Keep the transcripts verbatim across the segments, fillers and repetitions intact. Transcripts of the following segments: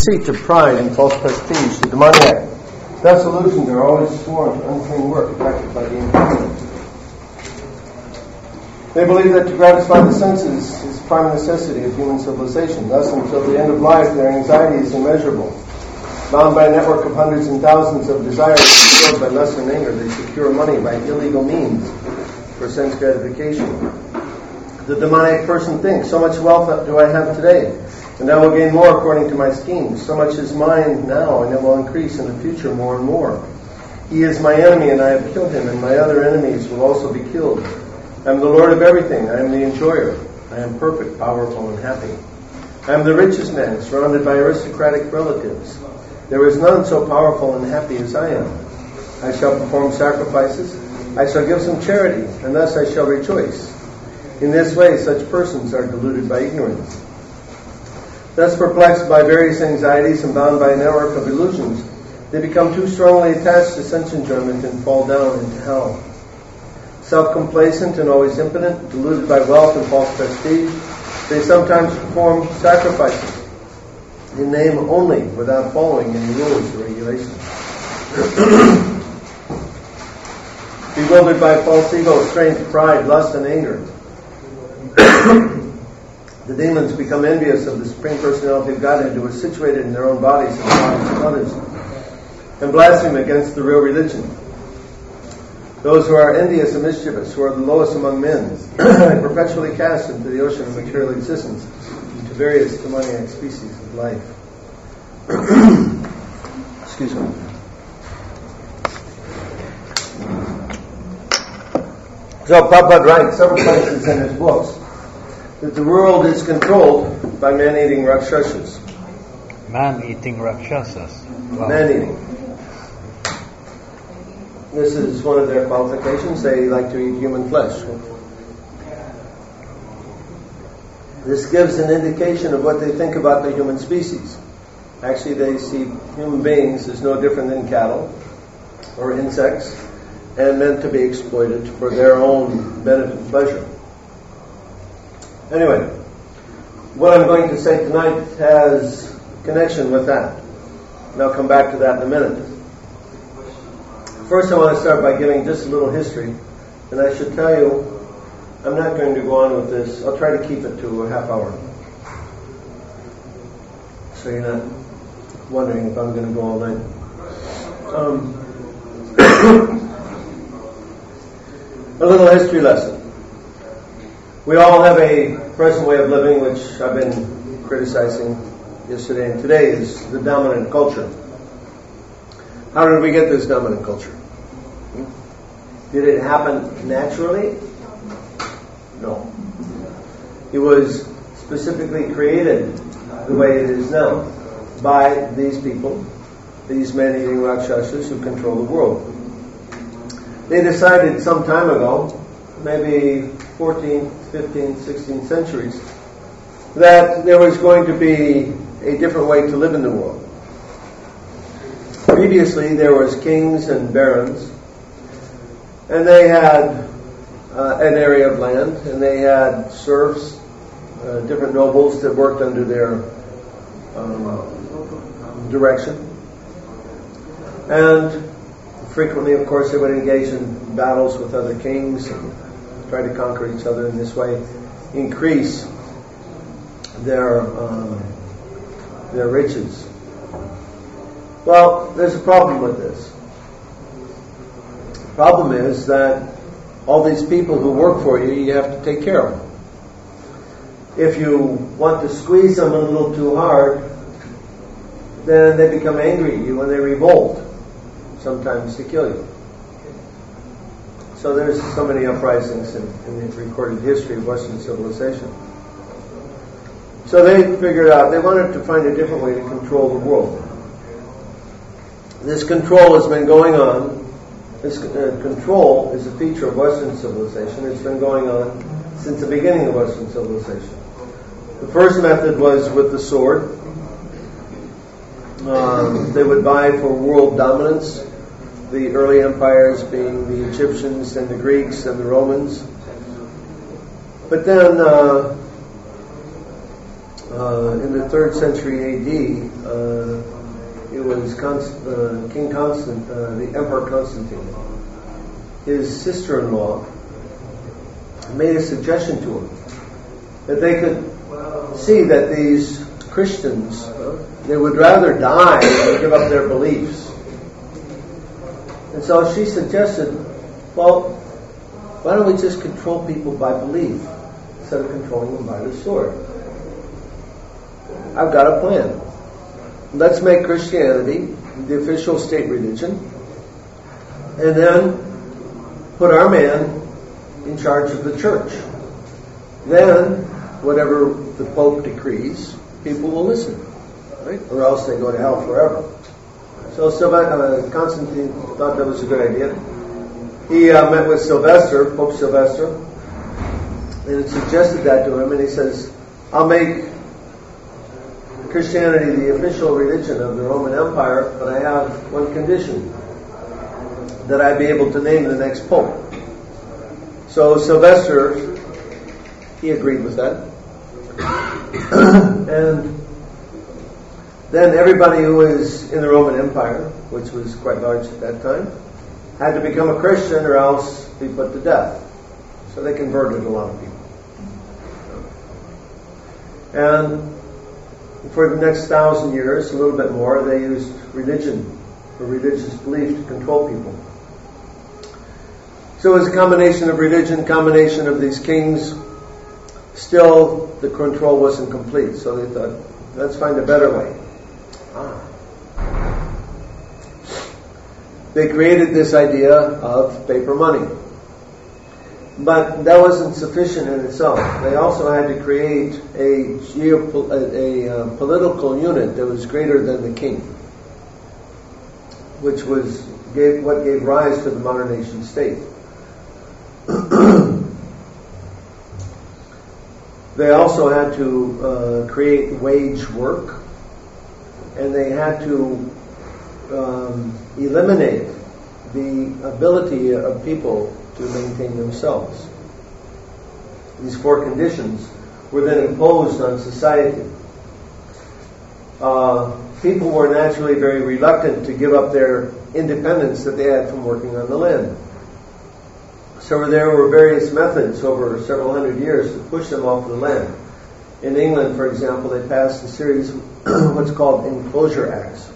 deceit, of pride, and false prestige, the demoniac. Thus illusions are always sworn to unclean work attracted by the impermanent. They believe that to gratify the senses is the prime necessity of human civilization. Thus, until the end of life, their anxiety is immeasurable. Bound by a network of hundreds and thousands of desires fulfilled by lust and anger, they secure money by illegal means for sense gratification. The demoniac person thinks, so much wealth do I have today, and I will gain more according to my schemes. So much is mine now, and it will increase in the future more and more. He is my enemy, and I have killed him, and my other enemies will also be killed. I am the Lord of everything. I am the enjoyer. I am perfect, powerful, and happy. I am the richest man, surrounded by aristocratic relatives. There is none so powerful and happy as I am. I shall perform sacrifices. I shall give some charity, and thus I shall rejoice. In this way, such persons are deluded by ignorance. Thus perplexed by various anxieties and bound by a network of illusions, they become too strongly attached to sense enjoyment and fall down into hell. Self-complacent and always impotent, deluded by wealth and false prestige, they sometimes perform sacrifices in name only, without following any rules or regulations. Bewildered by false ego, strength, pride, lust, and anger, the demons become envious of the Supreme Personality of Godhead, who is situated in their own bodies and the bodies of others, and blaspheme against the real religion. Those who are envious and mischievous, who are the lowest among men, are perpetually cast into the ocean of material existence, into various demoniac species of life. Excuse me. So Prabhupada writes several places in his books that the world is controlled by man-eating Rakshasas. Man-eating Rakshasas. Wow. Man-eating. This is one of their qualifications. They like to eat human flesh. This gives an indication of what they think about the human species. Actually, they see human beings as no different than cattle or insects, and meant to be exploited for their own benefit and pleasure. Anyway, what I'm going to say tonight has connection with that. And I'll come back to that in a minute. First, I want to start by giving just a little history. And I should tell you, I'm not going to go on with this. I'll try to keep it to a half hour. So you're not wondering if I'm going to go all night. Um, a little history lesson. We all have a present way of living, which I've been criticizing yesterday and today, is the dominant culture. How did we get this dominant culture? Did it happen naturally? No. It was specifically created the way it is now by these people, these man-eating Rakshasas who control the world. They decided some time ago, maybe fourteenth, fifteenth, sixteenth centuries, that there was going to be a different way to live in the world. Previously, there was kings and barons, and they had uh, an area of land, and they had serfs, uh, different nobles that worked under their um, direction. And frequently, of course, they would engage in battles with other kings and try to conquer each other in this way, increase their um, their riches. Well, there's a problem with this. The problem is that all these people who work for you, you have to take care of them. If you want to squeeze them a little too hard, then they become angry at you and they revolt, sometimes to kill you. So there's so many uprisings in, in the recorded history of Western civilization. So they figured out, they wanted to find a different way to control the world. This control has been going on. This uh, control is a feature of Western civilization. It's been going on since the beginning of Western civilization. The first method was with the sword. Um, they would vie for world dominance. The early empires being the Egyptians and the Greeks and the Romans. But then uh, uh, in the third century A D, uh, it was Const- uh, King Constant, uh, the Emperor Constantine. His sister-in-law made a suggestion to him that they could see that these Christians, uh, they would rather die than give up their beliefs. And so she suggested, well, why don't we just control people by belief instead of controlling them by the sword? I've got a plan. Let's make Christianity the official state religion, and then put our man in charge of the church. Then, whatever the Pope decrees, people will listen, right? Or else they go to hell forever. So uh, Constantine thought that was a good idea. He uh, met with Sylvester, Pope Sylvester, and suggested that to him, and he says, I'll make Christianity the official religion of the Roman Empire, but I have one condition, that I be able to name the next Pope. So Sylvester, he agreed with that. And then everybody who was in the Roman Empire, which was quite large at that time, had to become a Christian or else be put to death. So they converted a lot of people. And for the next thousand years, a little bit more, they used religion or religious belief to control people. So it was a combination of religion, combination of these kings. Still, the control wasn't complete. So they thought, let's find a better way. Ah. They created this idea of paper money. But that wasn't sufficient in itself. They also had to create a, geopo- a, a uh, political unit that was greater than the king, which was gave, what gave rise to the modern nation state. They also had to uh, create wage work, and they had to um, eliminate the ability of people to maintain themselves. These four conditions were then imposed on society. Uh, people were naturally very reluctant to give up their independence that they had from working on the land. So there were various methods over several hundred years to push them off the land. In England, for example, they passed a series of what's called Enclosure Acts.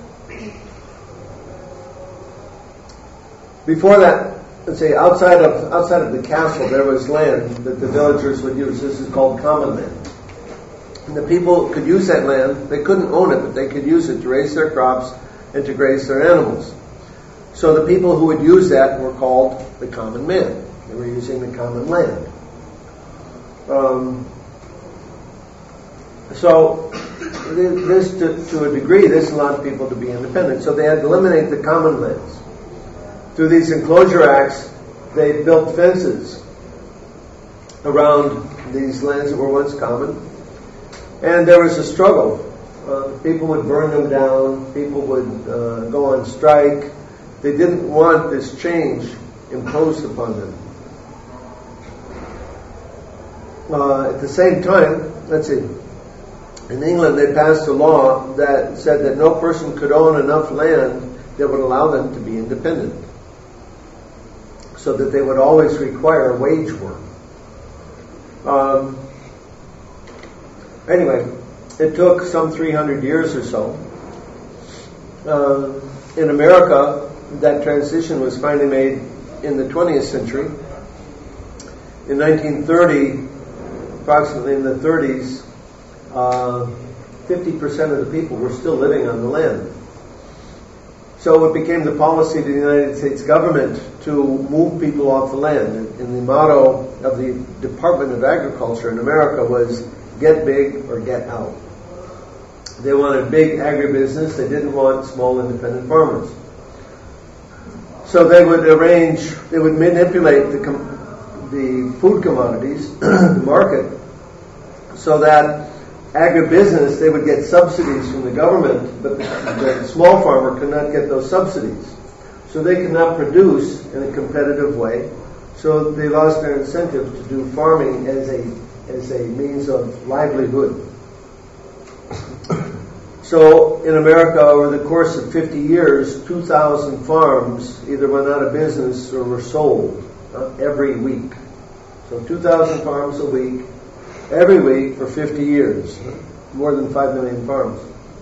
Before that, let's say outside of outside of the castle, there was land that the villagers would use. This is called common land. And the people could use that land. They couldn't own it, but they could use it to raise their crops and to graze their animals. So the people who would use that were called the common man. They were using the common land. Um, so this, to, to a degree, this allowed people to be independent. So they had to eliminate the common lands. Through these enclosure acts, they built fences around these lands that were once common. And there was a struggle. Uh, people would burn them down. People would uh, go on strike. They didn't want this change imposed upon them. Uh, at the same time, let's see, in England they passed a law that said that no person could own enough land that would allow them to be independent, so that they would always require wage work. Um, anyway, it took some three hundred years or so. Uh, in America, that transition was finally made in the twentieth century. In nineteen thirty, approximately in the thirties, uh, fifty percent of the people were still living on the land. So it became the policy of the United States government to move people off the land. And the motto of the Department of Agriculture in America was, get big or get out. They wanted big agribusiness. They didn't want small independent farmers. So they would arrange, they would manipulate the, com- the food commodities, the market, so that agribusiness, they would get subsidies from the government, but the, the small farmer could not get those subsidies. So they could not produce in a competitive way. So they lost their incentive to do farming as a as a means of livelihood. So in America, over the course of fifty years, two thousand farms either went out of business or were sold uh, every week. So two thousand farms a week, every week for fifty years. More than five million farms.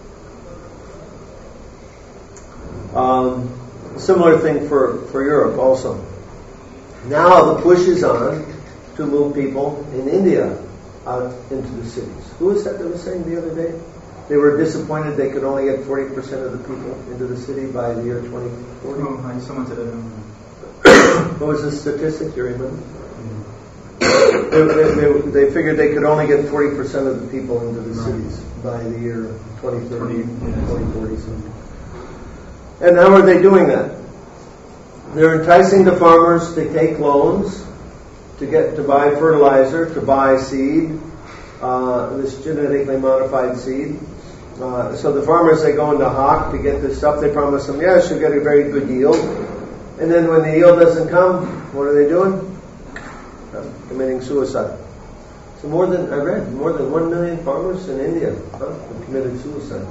Um, similar thing for, for Europe also. Now the push is on to move people in India out into the cities. Who was that that was saying the other day? They were disappointed they could only get forty percent of the people into the city by the year twenty forty. Oh, someone said it. What was the statistic, do you remember? Mm-hmm. They, they, they figured they could only get forty percent of the people into the cities by the year twenty thirty, twenty forty something. And how are they doing that? They're enticing the farmers to take loans to get to buy fertilizer, to buy seed, uh, this genetically modified seed. Uh, so the farmers, they go into Hawk to get this stuff. They promise them, yes, you'll get a very good yield. And then when the yield doesn't come, what are they doing? Uh, committing suicide. So more than, I read, more than one million farmers in India huh, have committed suicide.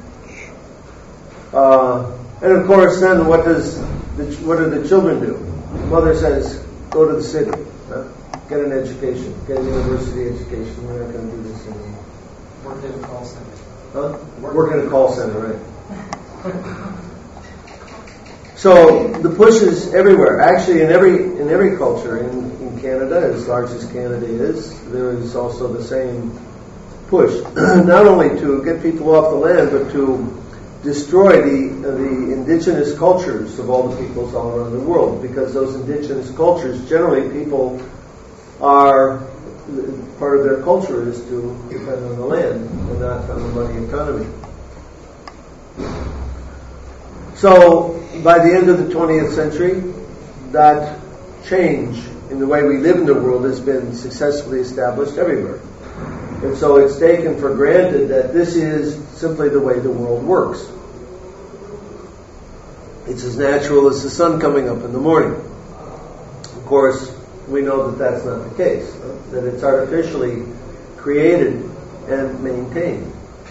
Uh, and of course, then what does the, what do the children do? Mother says, go to the city, huh? Get an education, get a university education. We're not going to do this anymore. Work at a call center. Huh? Work at a call center, right? So the push is everywhere. Actually, in every in every culture, in, in Canada, as large as Canada is, there is also the same push, not only to get people off the land, but to destroy the uh, the indigenous cultures of all the peoples all around the world, because those indigenous cultures, generally, people are part of their culture is to depend on the land and not on the money economy. So, by the end of the twentieth century, that change in the way we live in the world has been successfully established everywhere. And so it's taken for granted that this is simply the way the world works. It's as natural as the sun coming up in the morning. Of course, we know that that's not the case, that it's artificially created and maintained.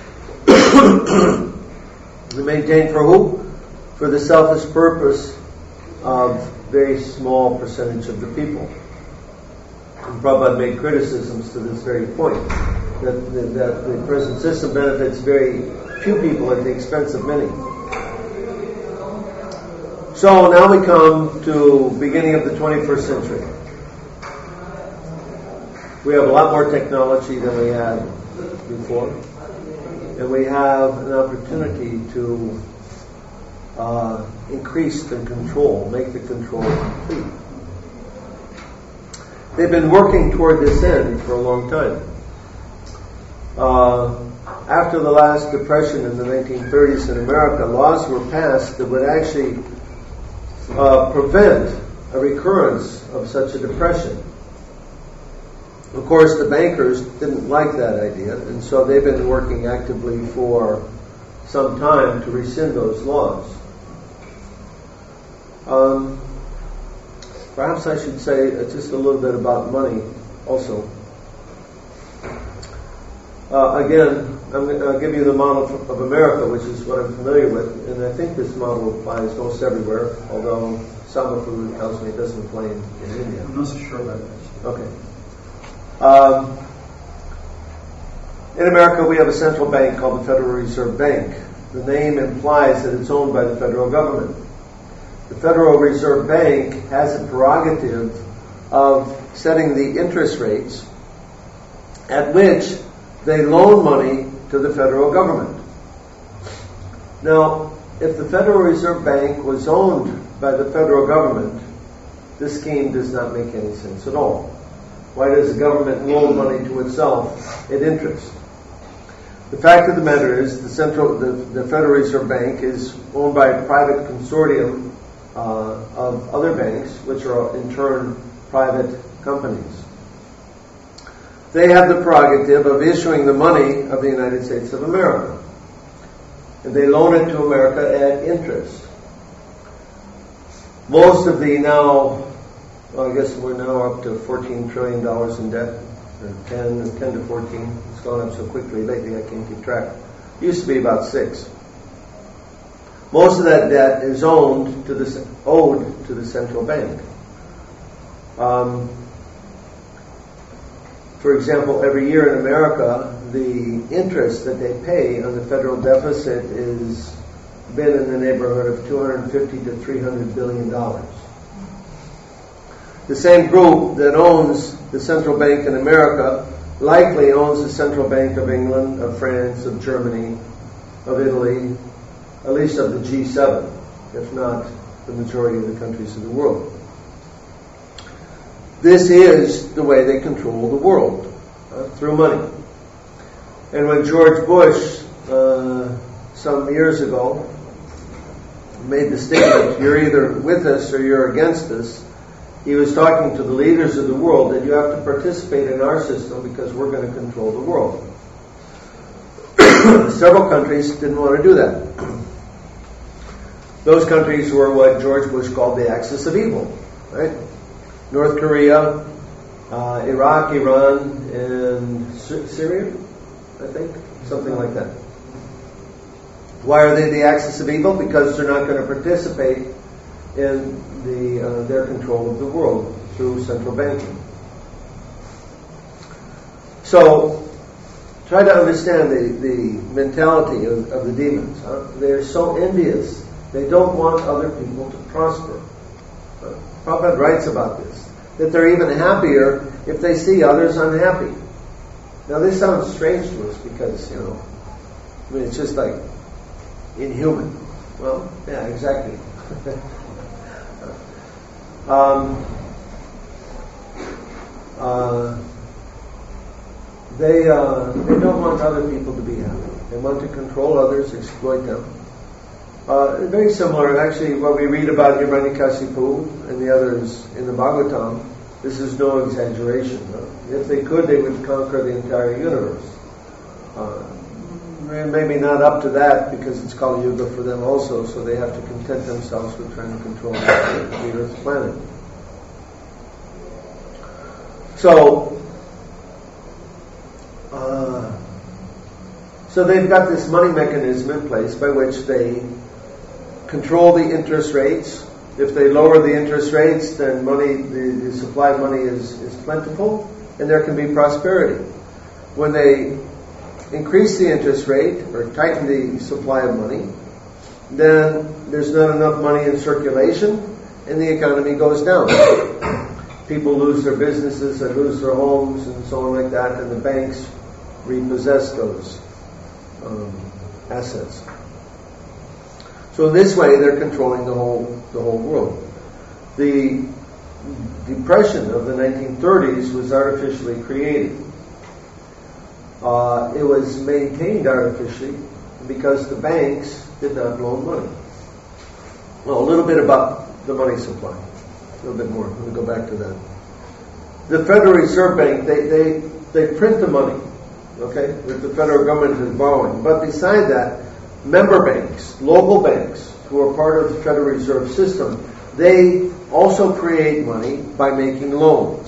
Maintained for who? For the selfish purpose of very small percentage of the people. And Prabhupada made criticisms to this very point, that, that, that the present system benefits very few people at the expense of many. So now we come to beginning of the twenty-first century. We have a lot more technology than we had before, and we have an opportunity to uh, increase the control, make the control complete. They've been working toward this end for a long time. Uh, after the last depression in the nineteen thirties in America, laws were passed that would actually uh, prevent a recurrence of such a depression. Of course, the bankers didn't like that idea, and so they've been working actively for some time to rescind those laws. Um, perhaps I should say just a little bit about money also. Uh, again, I'm going to give you the model of America, which is what I'm familiar with, and I think this model applies most everywhere, although Samafu tells me it doesn't apply in, in India. I'm not so sure about that. Okay. Um, in America, we have a central bank called the Federal Reserve Bank. The name implies that it's owned by the federal government. The Federal Reserve Bank has a prerogative of setting the interest rates at which they loan money to the federal government. Now, if the Federal Reserve Bank was owned by the federal government, this scheme does not make any sense at all. Why does the government loan money to itself at interest? The fact of the matter is the central, the, the Federal Reserve Bank is owned by a private consortium uh, of other banks, which are in turn private companies. They have the prerogative of issuing the money of the United States of America. And they loan it to America at interest. Most of the now, well, I guess we're now up to fourteen trillion dollars in debt, or ten, ten to fourteen. It's gone up so quickly lately I can't keep track. Used to be about six. Most of that debt is owned to the owed to the central bank. Um, for example, every year in America, the interest that they pay on the federal deficit is been in the neighborhood of two hundred fifty to three hundred billion dollars. The same group that owns the central bank in America likely owns the central bank of England, of France, of Germany, of Italy, at least of the G seven, if not the majority of the countries of the world. This is the way they control the world, uh, through money. And when George Bush, uh, some years ago, made the statement, you're either with us or you're against us, he was talking to the leaders of the world that you have to participate in our system because we're going to control the world. Several countries didn't want to do that. Those countries were what George Bush called the axis of evil, right? North Korea, uh, Iraq, Iran, and Sy- Syria, I think, something like that. Why are they the axis of evil? Because they're not going to participate in the uh, their control of the world through central banking. So, try to understand the, the mentality of, of the demons. Huh? They're so envious. They don't want other people to prosper. Uh, Prabhupada writes about this, that they're even happier if they see others unhappy. Now this sounds strange to us because, you know, I mean, it's just like inhuman. Well, yeah, exactly. um, uh, they uh, they don't want other people to be happy. They want to control others, exploit them. Uh, very similar, actually, what we read about Hiranyakasipu and the others in the Bhagavatam. This is no exaggeration. No? If they could, they would conquer the entire universe. Uh, maybe not up to that, because it's Kali Yuga for them also, so they have to content themselves with trying to control the, the Earth planet. So, uh, so they've got this money mechanism in place by which they control the interest rates. If they lower the interest rates, then money, the, the supply of money is, is plentiful, and there can be prosperity. When they increase the interest rate or tighten the supply of money, then there's not enough money in circulation, and the economy goes down. People lose their businesses, they lose their homes, and so on like that, and the banks repossess those um, assets. So in this way, they're controlling the whole the whole world. The depression of the nineteen thirties was artificially created. Uh, it was maintained artificially because the banks did not loan money. Well, a little bit about the money supply. A little bit more. Let me go back to that. The Federal Reserve Bank, they they, they print the money, okay, that the federal government is borrowing. But beside that, member banks, local banks, who are part of the Federal Reserve System, they also create money by making loans.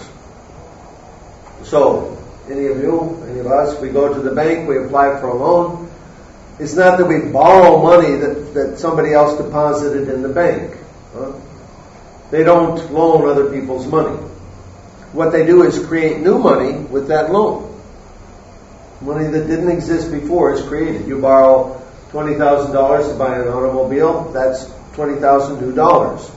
So, any of you, any of us, we go to the bank, we apply for a loan. It's not that we borrow money that, that somebody else deposited in the bank. Huh? They don't loan other people's money. What they do is create new money with that loan. Money that didn't exist before is created. You borrow twenty thousand dollars to buy an automobile, that's twenty thousand new dollars.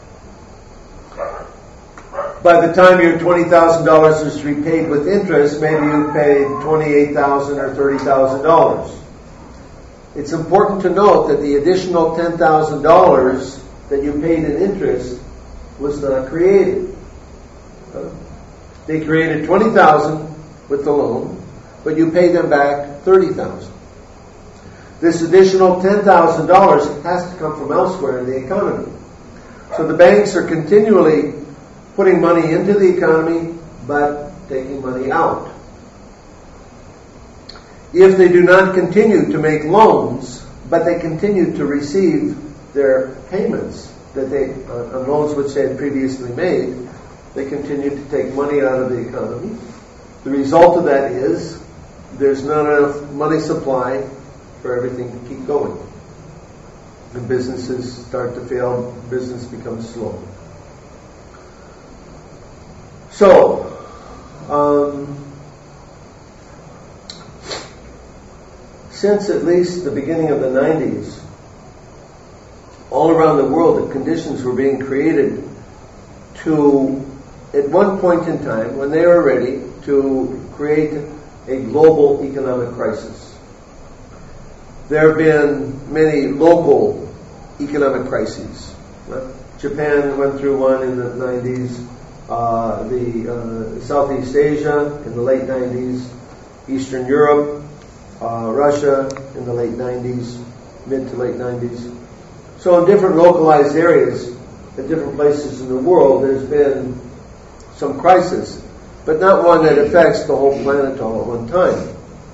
By the time your twenty thousand dollars is repaid with interest, maybe you paid twenty-eight thousand dollars or thirty thousand dollars. It's important to note that the additional ten thousand dollars that you paid in interest was not created. They created twenty thousand dollars with the loan, but you pay them back thirty thousand dollars. This additional ten thousand dollars has to come from elsewhere in the economy. So the banks are continually putting money into the economy, but taking money out. If they do not continue to make loans, but they continue to receive their payments that they uh, on loans which they had previously made, they continue to take money out of the economy. The result of that is there's not enough money supply for everything to keep going. The businesses start to fail, business becomes slow. So, um, since at least the beginning of the nineties, all around the world the conditions were being created to, at one point in time, when they were ready, to create a global economic crisis. There have been many local economic crises. Japan went through one in the nineties, uh, the uh, Southeast Asia in the late nineties, Eastern Europe, uh, Russia in the late nineties, mid to late nineties. So in different localized areas, at different places in the world, there's been some crisis, but not one that affects the whole planet all at one time.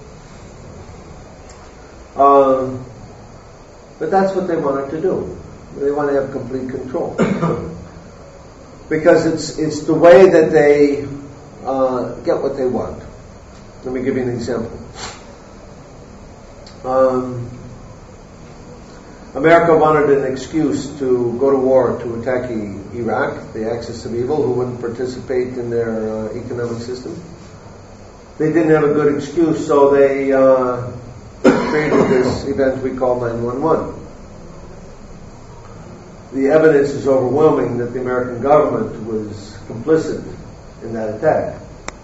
Um, but that's what they wanted to do. They want to have complete control. Because it's it's the way that they uh, get what they want. Let me give you an example. Um, America wanted an excuse to go to war to attack I- Iraq, the axis of evil, who wouldn't participate in their uh, economic system. They didn't have a good excuse, so they uh, created this event we call nine one one. The evidence is overwhelming that the American government was complicit in that attack.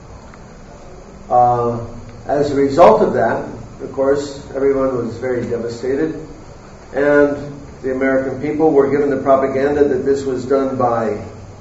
Uh, as a result of that, of course, everyone was very devastated, and the American people were given the propaganda that this was done by,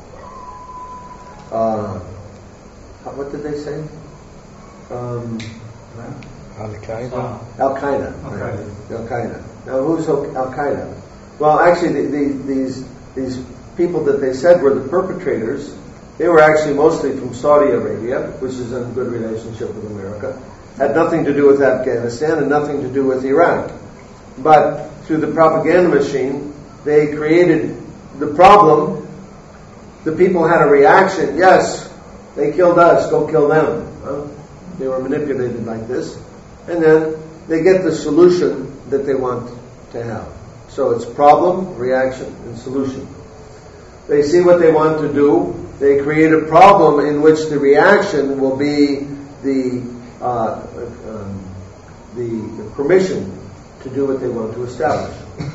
uh, what did they say? Um, Al-Qaeda. Al-Qaeda. Al-Qaeda. Al-Qaeda. Now, who's Al-Qaeda? Well, actually, the, the, these these people that they said were the perpetrators, they were actually mostly from Saudi Arabia, which is in good relationship with America. Had nothing to do with Afghanistan and nothing to do with Iraq. But through the propaganda machine, they created the problem. The people had a reaction. Yes, they killed us, go kill them. Well, they were manipulated like this. And then they get the solution that they want to have. So it's problem, reaction, and solution. They see what they want to do. They create a problem in which the reaction will be the uh, um, the, the permission to do what they want to establish.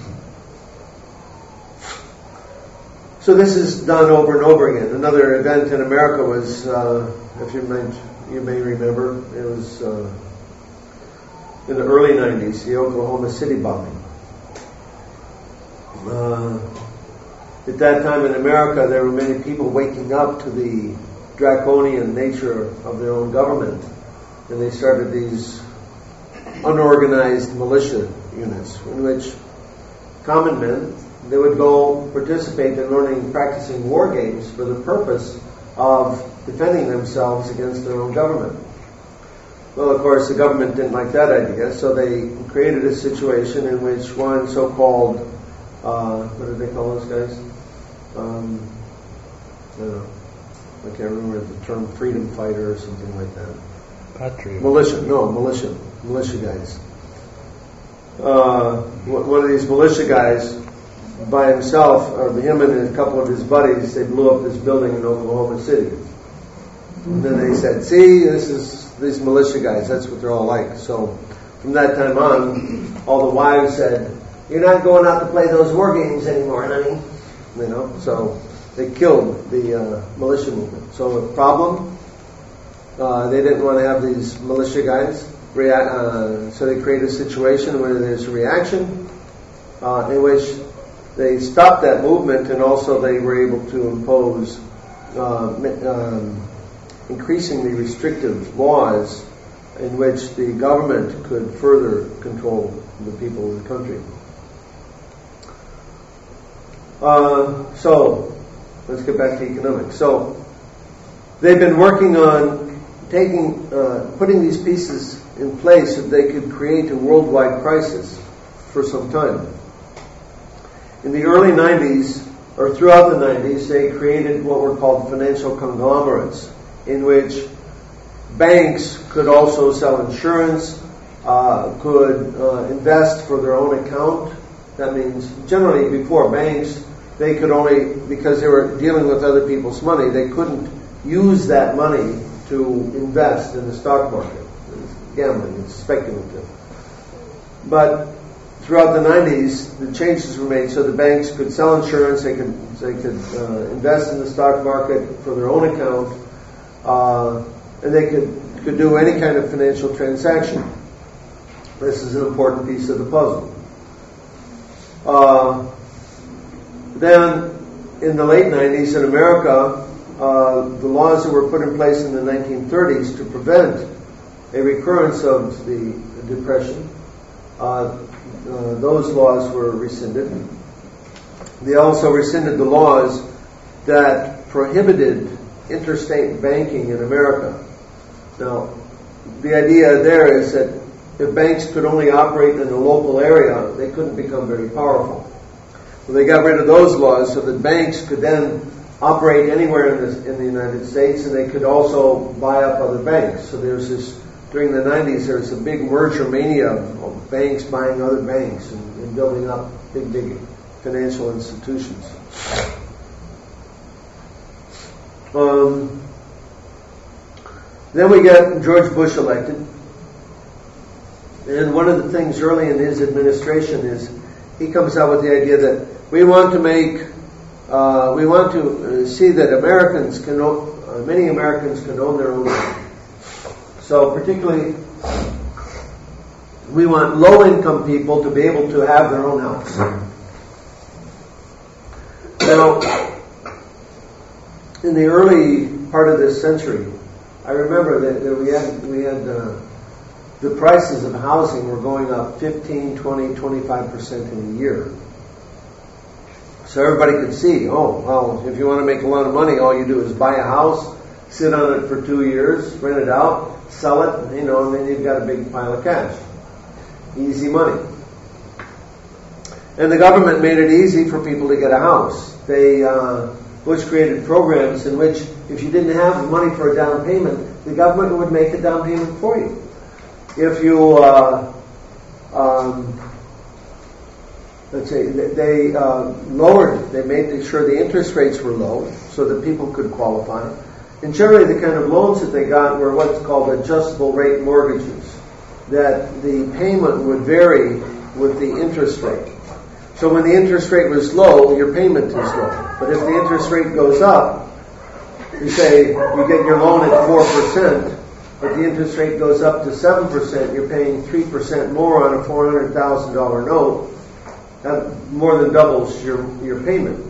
So this is done over and over again. Another event in America was, uh, if you may, you may remember, it was uh, in the early nineties, the Oklahoma City bombing. Uh, at that time in America, there were many people waking up to the draconian nature of their own government, and they started these unorganized militia units in which common men, they would go participate in learning, practicing war games for the purpose of defending themselves against their own government. Well, of course, the government didn't like that idea, so they created a situation in which one so-called Uh, what did they call those guys? Um, I don't know. I can't remember the term, freedom fighter or something like that. Patriot. Militia, no, militia. Militia guys. Uh, one of these militia guys, by himself, or him and a couple of his buddies, they blew up this building in Oklahoma City. And then they said, see, this is these militia guys, that's what they're all like. So from that time on, all the wives said, you're not going out to play those war games anymore, honey. You know, so they killed the uh, militia movement. So the problem, uh, they didn't want to have these militia guys. Rea- uh, so they created a situation where there's a reaction uh, in which they stopped that movement, and also they were able to impose uh, um, increasingly restrictive laws in which the government could further control the people of the country. Uh, so, let's get back to economics. So, they've been working on taking, uh, putting these pieces in place so they could create a worldwide crisis for some time. In the early nineties, or throughout the nineties, they created what were called financial conglomerates, in which banks could also sell insurance, uh, could uh, invest for their own account. That means generally before banks, they could only, because they were dealing with other people's money, they couldn't use that money to invest in the stock market. It's gambling, it's speculative. But throughout the nineties, the changes were made so the banks could sell insurance, they could they could uh, invest in the stock market for their own account, uh, and they could, could do any kind of financial transaction. This is an important piece of the puzzle. Uh, then, in the late nineties in America, uh, the laws that were put in place in the nineteen thirties to prevent a recurrence of the Depression, uh, Uh, those laws were rescinded. They also rescinded the laws that prohibited interstate banking in America. Now, the idea there is that if banks could only operate in a local area, they couldn't become very powerful. Well, they got rid of those laws so that banks could then operate anywhere in the, in the United States, and they could also buy up other banks. So there's this, during the nineties, there was a big merger mania of banks buying other banks and, and building up big, big financial institutions. Um, then we get George Bush elected. And one of the things early in his administration is he comes out with the idea that we want to make, uh, we want to uh, see that Americans can, own, uh, many Americans can own their own money. So particularly, we want low-income people to be able to have their own house. Now, in the early part of this century, I remember that, that we had we had uh, the prices of housing were going up fifteen, twenty, twenty-five percent in a year. So everybody could see, oh, well, if you want to make a lot of money, all you do is buy a house, sit on it for two years, rent it out, sell it, you know, and then you've got a big pile of cash. Easy money. And the government made it easy for people to get a house. They, uh, Bush created programs in which if you didn't have money for a down payment, the government would make a down payment for you. If you, uh, um, let's say, they uh, lowered, they made sure the interest rates were low so that people could qualify. And generally the kind of loans that they got were what's called adjustable rate mortgages, that the payment would vary with the interest rate. So when the interest rate was low, your payment is low. But if the interest rate goes up, you say you get your loan at four percent, but the interest rate goes up to seven percent, you're paying three percent more on a four hundred thousand dollars note. That more than doubles your, your payment.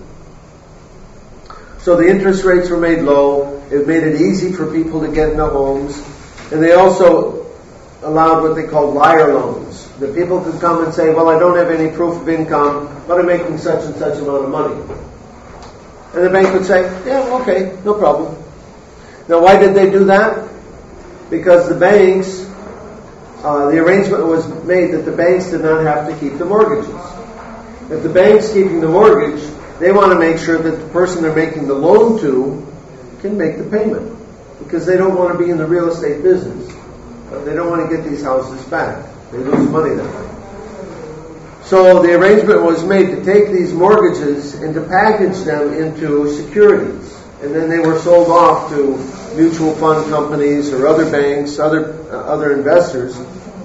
So the interest rates were made low. It made it easy for people to get into homes. And they also allowed what they called liar loans. That people could come and say, well, I don't have any proof of income, but I'm making such and such amount of money. And the bank would say, yeah, okay, no problem. Now, why did they do that? Because the banks, uh, the arrangement was made that the banks did not have to keep the mortgages. If the bank's keeping the mortgage, they want to make sure that the person they're making the loan to can make the payment. Because they don't want to be in the real estate business. They don't want to get these houses back. They lose money that way. So the arrangement was made to take these mortgages and to package them into securities. And then they were sold off to mutual fund companies or other banks, other uh, other investors.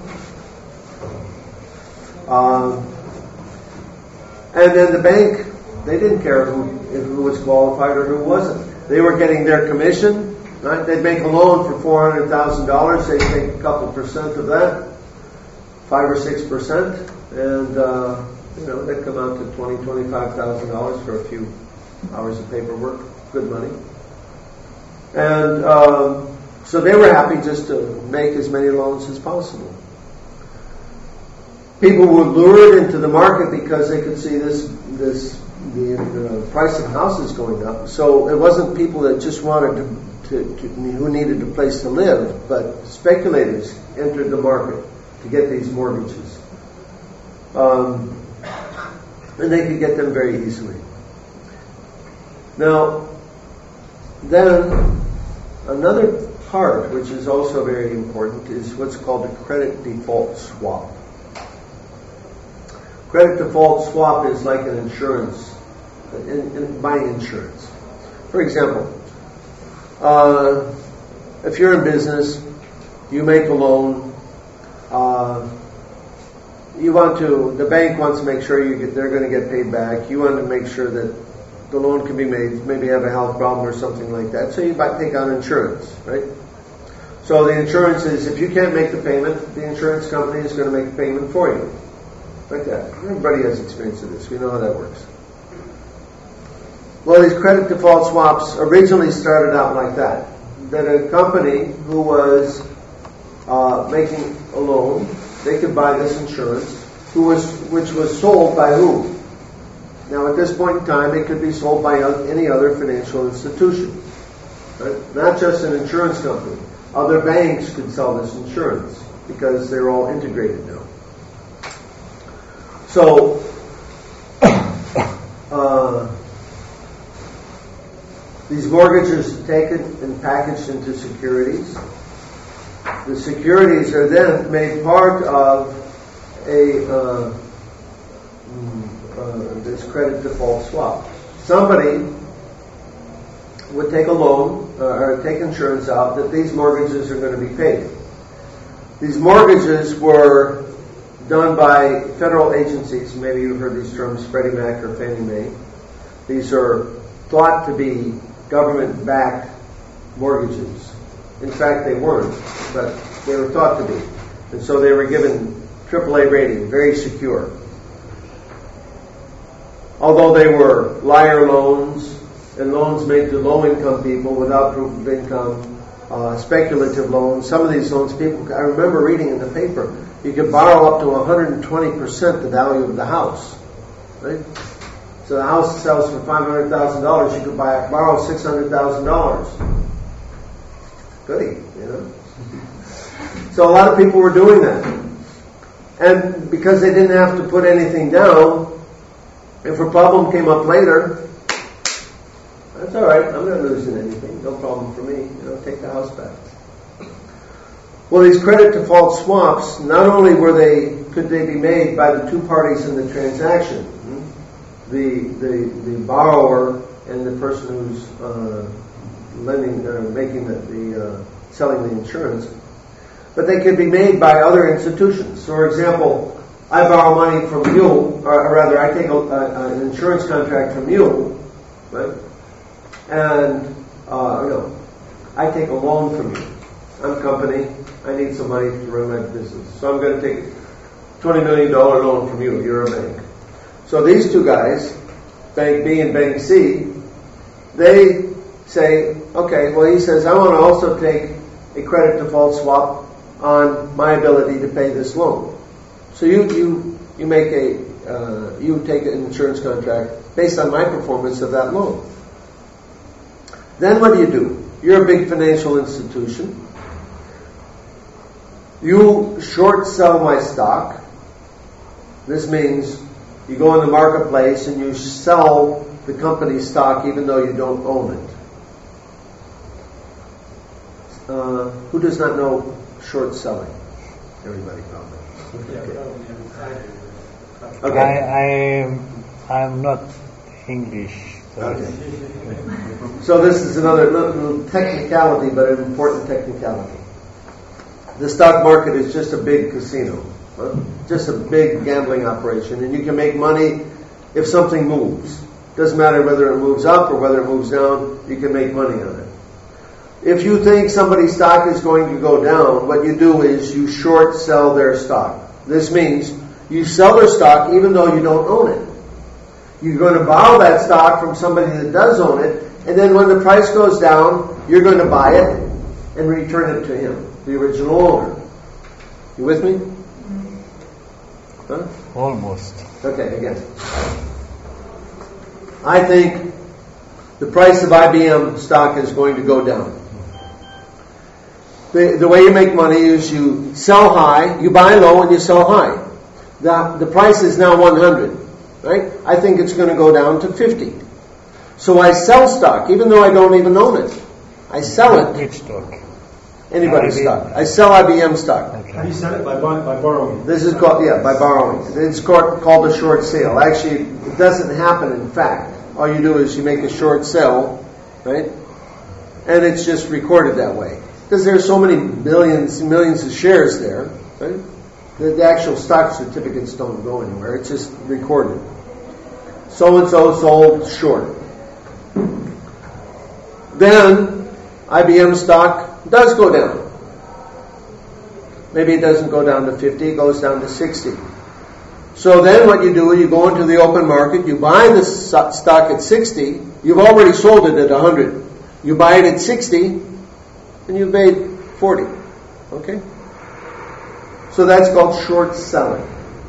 Um, and then the bank, they didn't care who, who was qualified or who wasn't. They were getting their commission. Right? They'd make a loan for four hundred thousand dollars. They'd take a couple percent of that, five or six percent, and uh, you know they'd come out to twenty, twenty-five thousand dollars for a few hours of paperwork. Good money. And um, so they were happy just to make as many loans as possible. People were lured into the market because they could see this this the uh, price of houses going up. So it wasn't people that just wanted to. To, to, who needed a place to live, but speculators entered the market to get these mortgages. Um, and they could get them very easily. Now, then another part, which is also very important, is what's called a credit default swap. Credit default swap is like an insurance, in, in buying insurance. For example, uh, if you're in business, you make a loan, uh, you want to, the bank wants to make sure you get, they're going to get paid back. You want to make sure that the loan can be made, maybe have a health problem or something like that. So you might take out insurance, right? So the insurance is, if you can't make the payment, the insurance company is going to make the payment for you. Like that. Everybody has experience of this. We know how that works. Well, these credit default swaps originally started out like that. That a company who was uh, making a loan, they could buy this insurance, who was, which was sold by who? Now, at this point in time, it could be sold by any other financial institution. Right? Not just an insurance company. Other banks could sell this insurance because they're all integrated now. So, uh, these mortgages are taken and packaged into securities. The securities are then made part of a uh, uh, this credit default swap. Somebody would take a loan uh, or take insurance out that these mortgages are going to be paid. These mortgages were done by federal agencies. Maybe you've heard these terms, Freddie Mac or Fannie Mae. These are thought to be government-backed mortgages. In fact, they weren't, but they were thought to be. And so they were given triple A rating, very secure. Although they were liar loans and loans made to low-income people without proof of income, uh, speculative loans. Some of these loans, people, I remember reading in the paper, you could borrow up to one hundred twenty percent the value of the house. Right? So the house sells for five hundred thousand dollars, you could buy, borrow six hundred thousand dollars. Goody, you know. So a lot of people were doing that. And because they didn't have to put anything down, if a problem came up later, that's all right, I'm not losing anything, no problem for me, you know, take the house back. Well, these credit default swaps, not only were they, could they be made by the two parties in the transaction, the the, the borrower and the person who's uh, lending, uh, making the, the uh, selling the insurance, but they could be made by other institutions. So, for example, I borrow money from you, or rather, I take a, a, an insurance contract from you, right? And uh, no, I take a loan from you. I'm a company. I need some money to run my business, so I'm going to take a twenty million dollars loan from you. You're a bank. So these two guys, Bank B and Bank C, they say, okay, well, he says, I want to also take a credit default swap on my ability to pay this loan. So you you you make a uh, you take an insurance contract based on my performance of that loan. Then what do you do? You're a big financial institution. You short sell my stock. This means you go in the marketplace and you sell the company's stock even though you don't own it. Uh, who does not know short selling? Everybody probably. Okay. Okay. I, I, I'm not English. So okay. So this is another little technicality, but an important technicality. The stock market is just a big casino, huh? Just a big gambling operation, and you can make money if something moves. Doesn't matter whether it moves up or whether it moves down, you can make money on it. If you think somebody's stock is going to go down, what you do is you short sell their stock. This means you sell their stock even though you don't own it. You're going to borrow that stock from somebody that does own it, and then when the price goes down, you're going to buy it and return it to him, the original owner. You with me? Huh? almost. Okay, again. I think the price of I B M stock is going to go down. The, the way you make money is you sell high, you buy low and you sell high. The, the price is now one hundred, right? I think it's going to go down to fifty. So I sell stock, even though I don't even own it. I sell it. Which stock? Anybody's I B M. stock. I sell I B M stock. Okay. How do you sell it? By, buy, by borrowing? This is called, yeah, by borrowing. It's called, called a short sale. Actually, it doesn't happen in fact. All you do is you make a short sale, right? And it's just recorded that way. Because there's so many millions, millions of shares there, right? The, the actual stock certificates don't go anywhere. It's just recorded. So-and-so sold short. Then, I B M stock does go down. Maybe it doesn't go down to fifty, it goes down to sixty. So then what you do, you go into the open market, you buy the stock at sixty, you've already sold it at one hundred. You buy it at sixty, and you've made forty. Okay? So that's called short selling.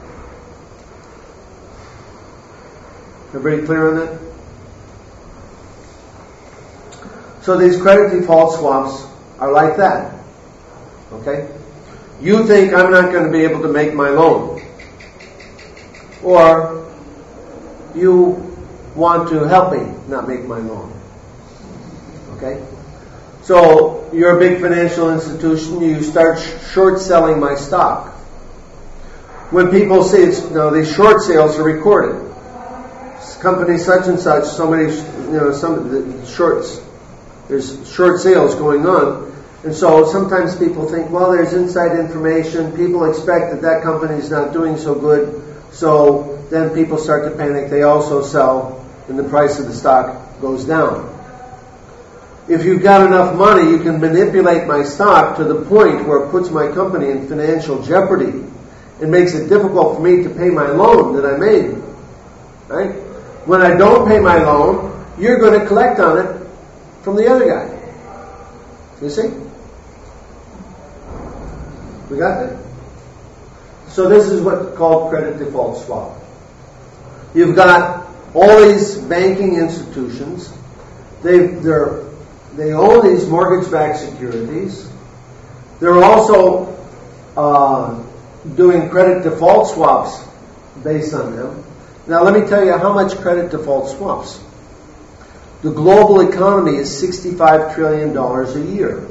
Everybody clear on that? So these credit default swaps are like that. Okay? You think I'm not going to be able to make my loan. Or you want to help me not make my loan. Okay? So you're a big financial institution, you start short selling my stock. When people see it's, you know, these short sales are recorded. Company such and such, so many, you know, some the shorts, there's short sales going on. And so sometimes people think, well, there's inside information. People expect that that company is not doing so good. So then people start to panic. They also sell, and the price of the stock goes down. If you've got enough money, you can manipulate my stock to the point where it puts my company in financial jeopardy. It makes it difficult for me to pay my loan that I made. Right? When I don't pay my loan, you're going to collect on it from the other guy. You see? We got that? So this is what's called credit default swap. You've got all these banking institutions. They they're they own these mortgage-backed securities. They're also uh, doing credit default swaps based on them. Now let me tell you how much credit default swaps. The global economy is sixty-five trillion dollars a year.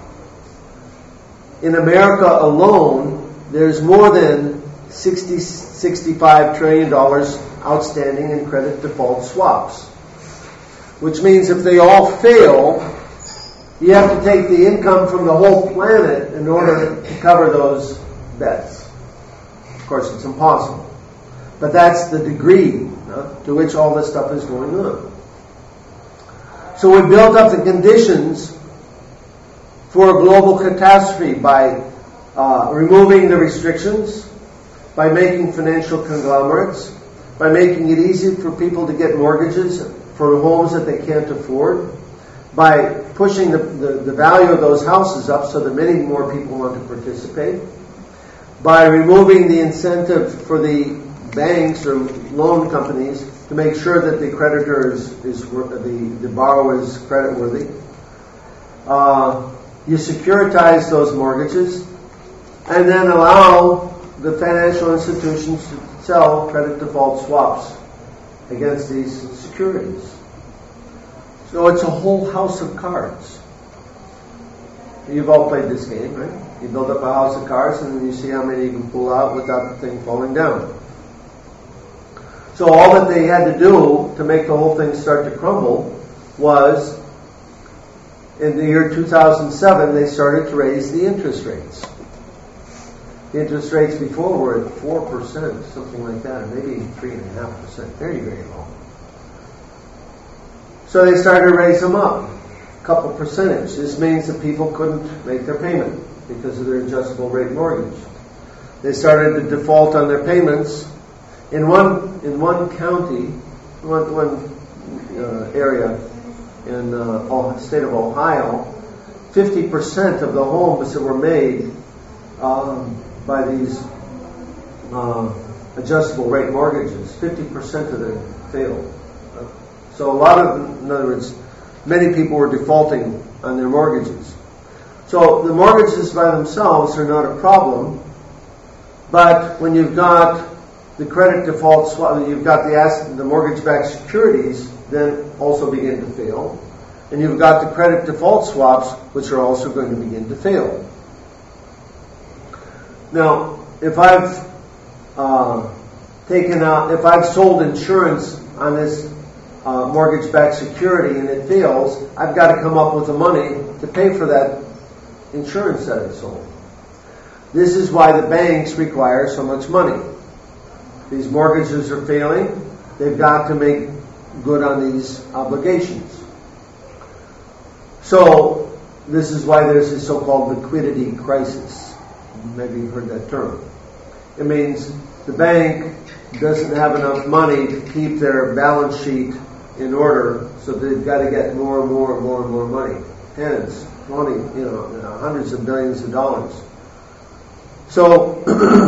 In America alone, there's more than sixty, sixty-five trillion dollars outstanding in credit default swaps. Which means if they all fail, you have to take the income from the whole planet in order to cover those bets. Of course, it's impossible. But that's the degree uh, to which all this stuff is going on. So we built up the conditions for a global catastrophe by uh, removing the restrictions, by making financial conglomerates, by making it easy for people to get mortgages for homes that they can't afford, by pushing the, the, the value of those houses up so that many more people want to participate, by removing the incentive for the banks or loan companies to make sure that the creditor is, is the, the borrower is creditworthy. Uh, you securitize those mortgages and then allow the financial institutions to sell credit default swaps against these securities. So it's a whole house of cards. You've all played this game, right? You build up a house of cards and then you see how many you can pull out without the thing falling down. So all that they had to do to make the whole thing start to crumble was, in the year two thousand seven, they started to raise the interest rates. The interest rates before were at four percent, something like that, or maybe three point five percent. Very, very low. So they started to raise them up, a couple percentage. This means that people couldn't make their payment because of their adjustable rate mortgage. They started to default on their payments. In one in one county, one, one uh, area in the uh, state of Ohio, fifty percent of the homes that were made um, by these uh, adjustable rate mortgages, fifty percent of them failed. Uh, so a lot of, in other words, many people were defaulting on their mortgages. So the mortgages by themselves are not a problem, but when you've got the credit default swap, you've got the asset, the mortgage-backed securities then also begin to fail. And you've got the credit default swaps, which are also going to begin to fail. Now, if I've uh, taken out, if I've sold insurance on this uh, mortgage-backed security and it fails, I've got to come up with the money to pay for that insurance that I sold. This is why the banks require so much money. These mortgages are failing. They've got to make good on these obligations. So, this is why there's this so-called liquidity crisis. Maybe you've heard that term. It means the bank doesn't have enough money to keep their balance sheet in order, so they've got to get more and more and more and more money. Hence, twenty, you know, hundreds of billions of dollars. So,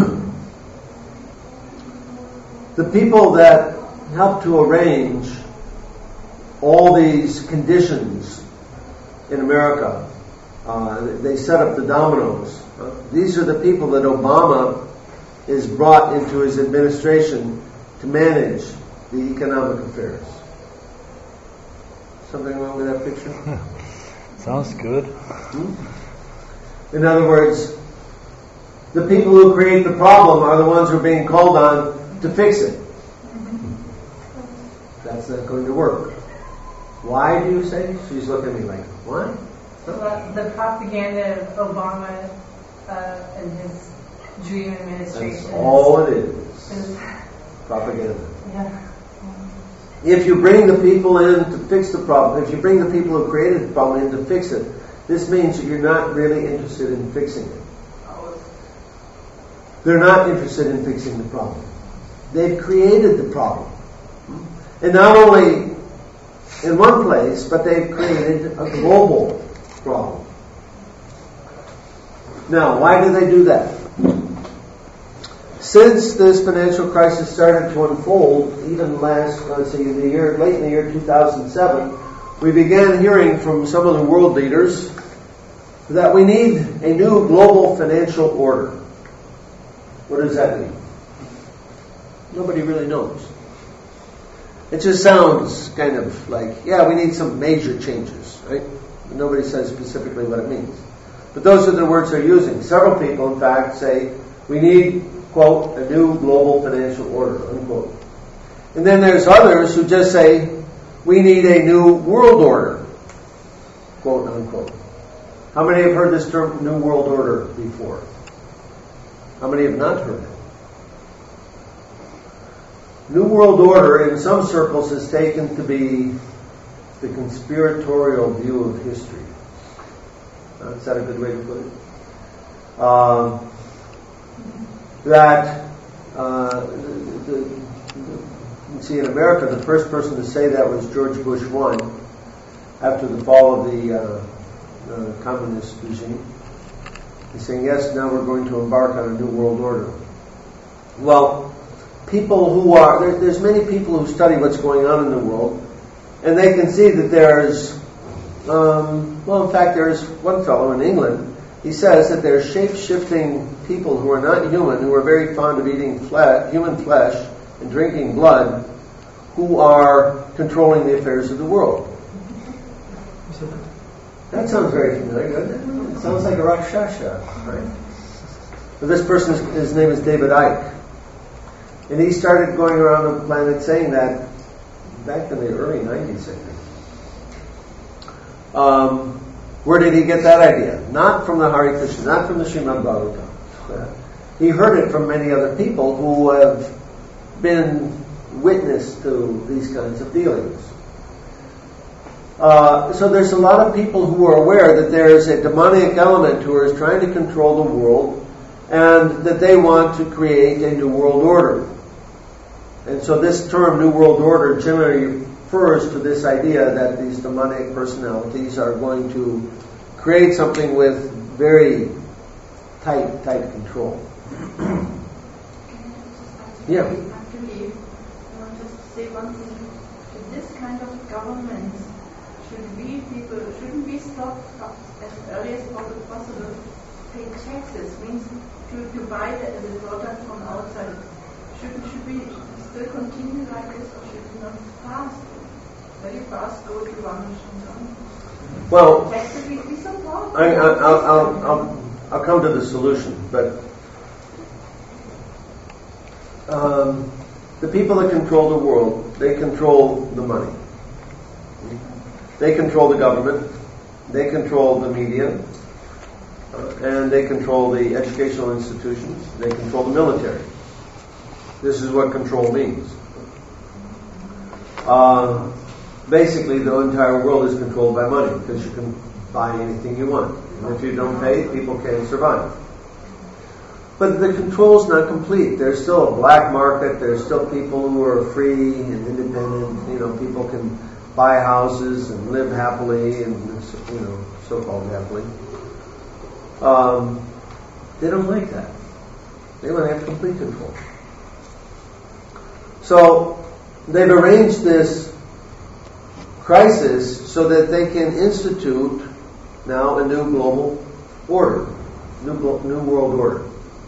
the people that help to arrange all these conditions in America, uh, they set up the dominoes. Uh, these are the people that Obama is brought into his administration to manage the economic affairs. Something wrong with that picture? Sounds good. Hmm? In other words, the people who create the problem are the ones who are being called on to fix it. That's not going to work. Why do you say? She's looking at me like, what? Well, the propaganda of Obama uh, and his dream administration. That's all it is. is Propaganda. Yeah. If you bring the people in to fix the problem, if you bring the people who created the problem in to fix it, this means that you're not really interested in fixing it. They're not interested in fixing the problem. They've created the problem. And not only in one place, but they've created a global problem. Now, why do they do that? Since this financial crisis started to unfold, even last, let's see, in the year, late in the year two thousand seven, we began hearing from some of the world leaders that we need a new global financial order. What does that mean? Nobody really knows. It just sounds kind of like, yeah, we need some major changes, right? Nobody says specifically what it means. But those are the words they're using. Several people, in fact, say we need, quote, a new global financial order, unquote. And then there's others who just say we need a new world order, quote, unquote. How many have heard this term, new world order, before? How many have not heard it? New World Order in some circles is taken to be the conspiratorial view of history. Uh, is that a good way to put it? Um, that, uh, the, the, the, you see, in America, the first person to say that was George Bush one, after the fall of the uh, uh, communist regime. He's saying, yes, now we're going to embark on a new world order. Well, people who are, there, there's many people who study what's going on in the world, and they can see that there's, um, well, in fact, there's one fellow in England, he says that there's shape-shifting people who are not human, who are very fond of eating flesh, human flesh and drinking blood, who are controlling the affairs of the world. That sounds very familiar, doesn't it? It sounds like a Rakshasa, right? But this person, his name is David Icke. And he started going around the planet saying that back in the early nineties, I think. Um, where did he get that idea? Not from the Hare Krishna, not from the Srimad Bhagavatam. He heard it from many other people who have been witness to these kinds of dealings. Uh, so there's a lot of people who are aware that there's a demonic element who is trying to control the world and that they want to create a new world order. And so this term, New World Order, generally refers to this idea that these demonic personalities are going to create something with very tight, tight control. Yeah. Actually, I want just to say one thing. With this kind of government, should we people, shouldn't we stop as early as possible pay taxes? Means to, to buy the, the product from outside. Should, should we still continue like this, or should we not fast, very fast go to one machine? Well, Has to be, be so powerful. I, I, I'll, I'll, I'll, I'll come to the solution, but um, the people that control the world, they control the money. They control the government, they control the media, uh, and they control the educational institutions, they control the military. This is what control means. Uh, basically, the entire world is controlled by money because you can buy anything you want. And if you don't pay, people can't survive. But the control's not complete. There's still a black market. There's still people who are free and independent. You know, people can buy houses and live happily and, you know, so-called happily. Um, they don't like that. They want to have complete control. So they've arranged this crisis so that they can institute now a new global order, new glo- new world order.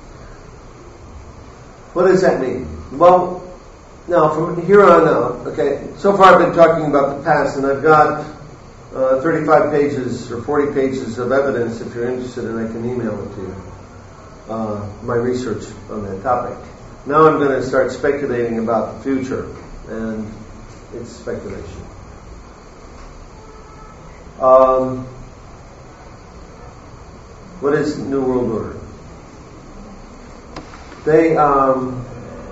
What does that mean? Well, now from here on out, okay, so far I've been talking about the past, and I've got uh, thirty-five pages or forty pages of evidence. If you're interested, and I can email it to you, uh, my research on that topic. Now I'm going to start speculating about the future, and it's speculation. Um, what is New World Order? They um,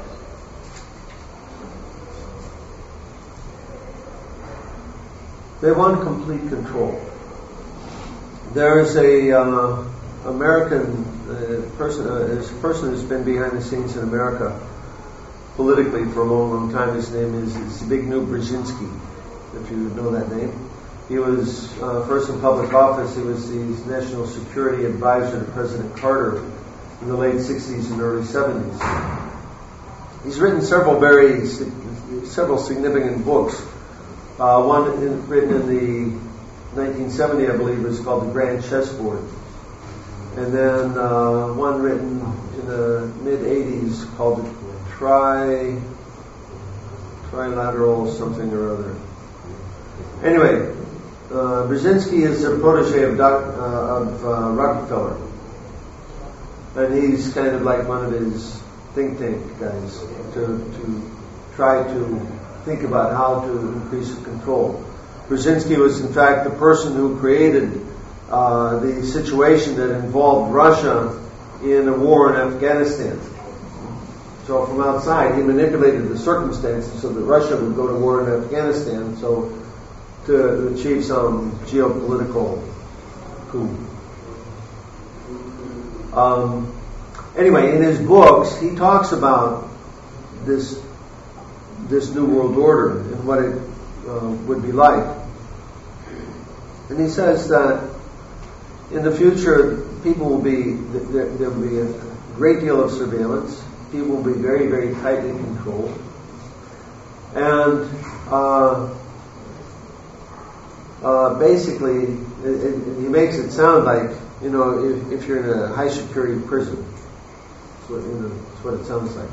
they want complete control. There's a uh, American uh, person, uh, this person who's been behind the scenes in America politically for a long, long time. His name is Zbigniew Brzezinski, if you know that name. He was uh, first in public office. He was the national security advisor to President Carter in the late sixties and early seventies. He's written several very, several significant books. Uh, one in, written in the nineteen seventy, I believe, is called The Grand Chessboard. And then uh, one written in the mid-eighties called the Tri, Trilateral something or other. Anyway, uh, Brzezinski is a protege of, Doc, uh, of uh, Rockefeller. And he's kind of like one of his think tank guys to, to try to think about how to increase control. Brzezinski was in fact the person who created uh, the situation that involved Russia in a war in Afghanistan. So from outside he manipulated the circumstances so that Russia would go to war in Afghanistan so to achieve some geopolitical coup. Um, anyway, in his books, he talks about this this new world order and what it uh, would be like. And he says that in the future, people will be there, there will be a great deal of surveillance. People will be very, very tightly controlled, and uh, uh, basically, it, it, he makes it sound like, you know, if, if you're in a high security prison, that's what, you know, that's what it sounds like.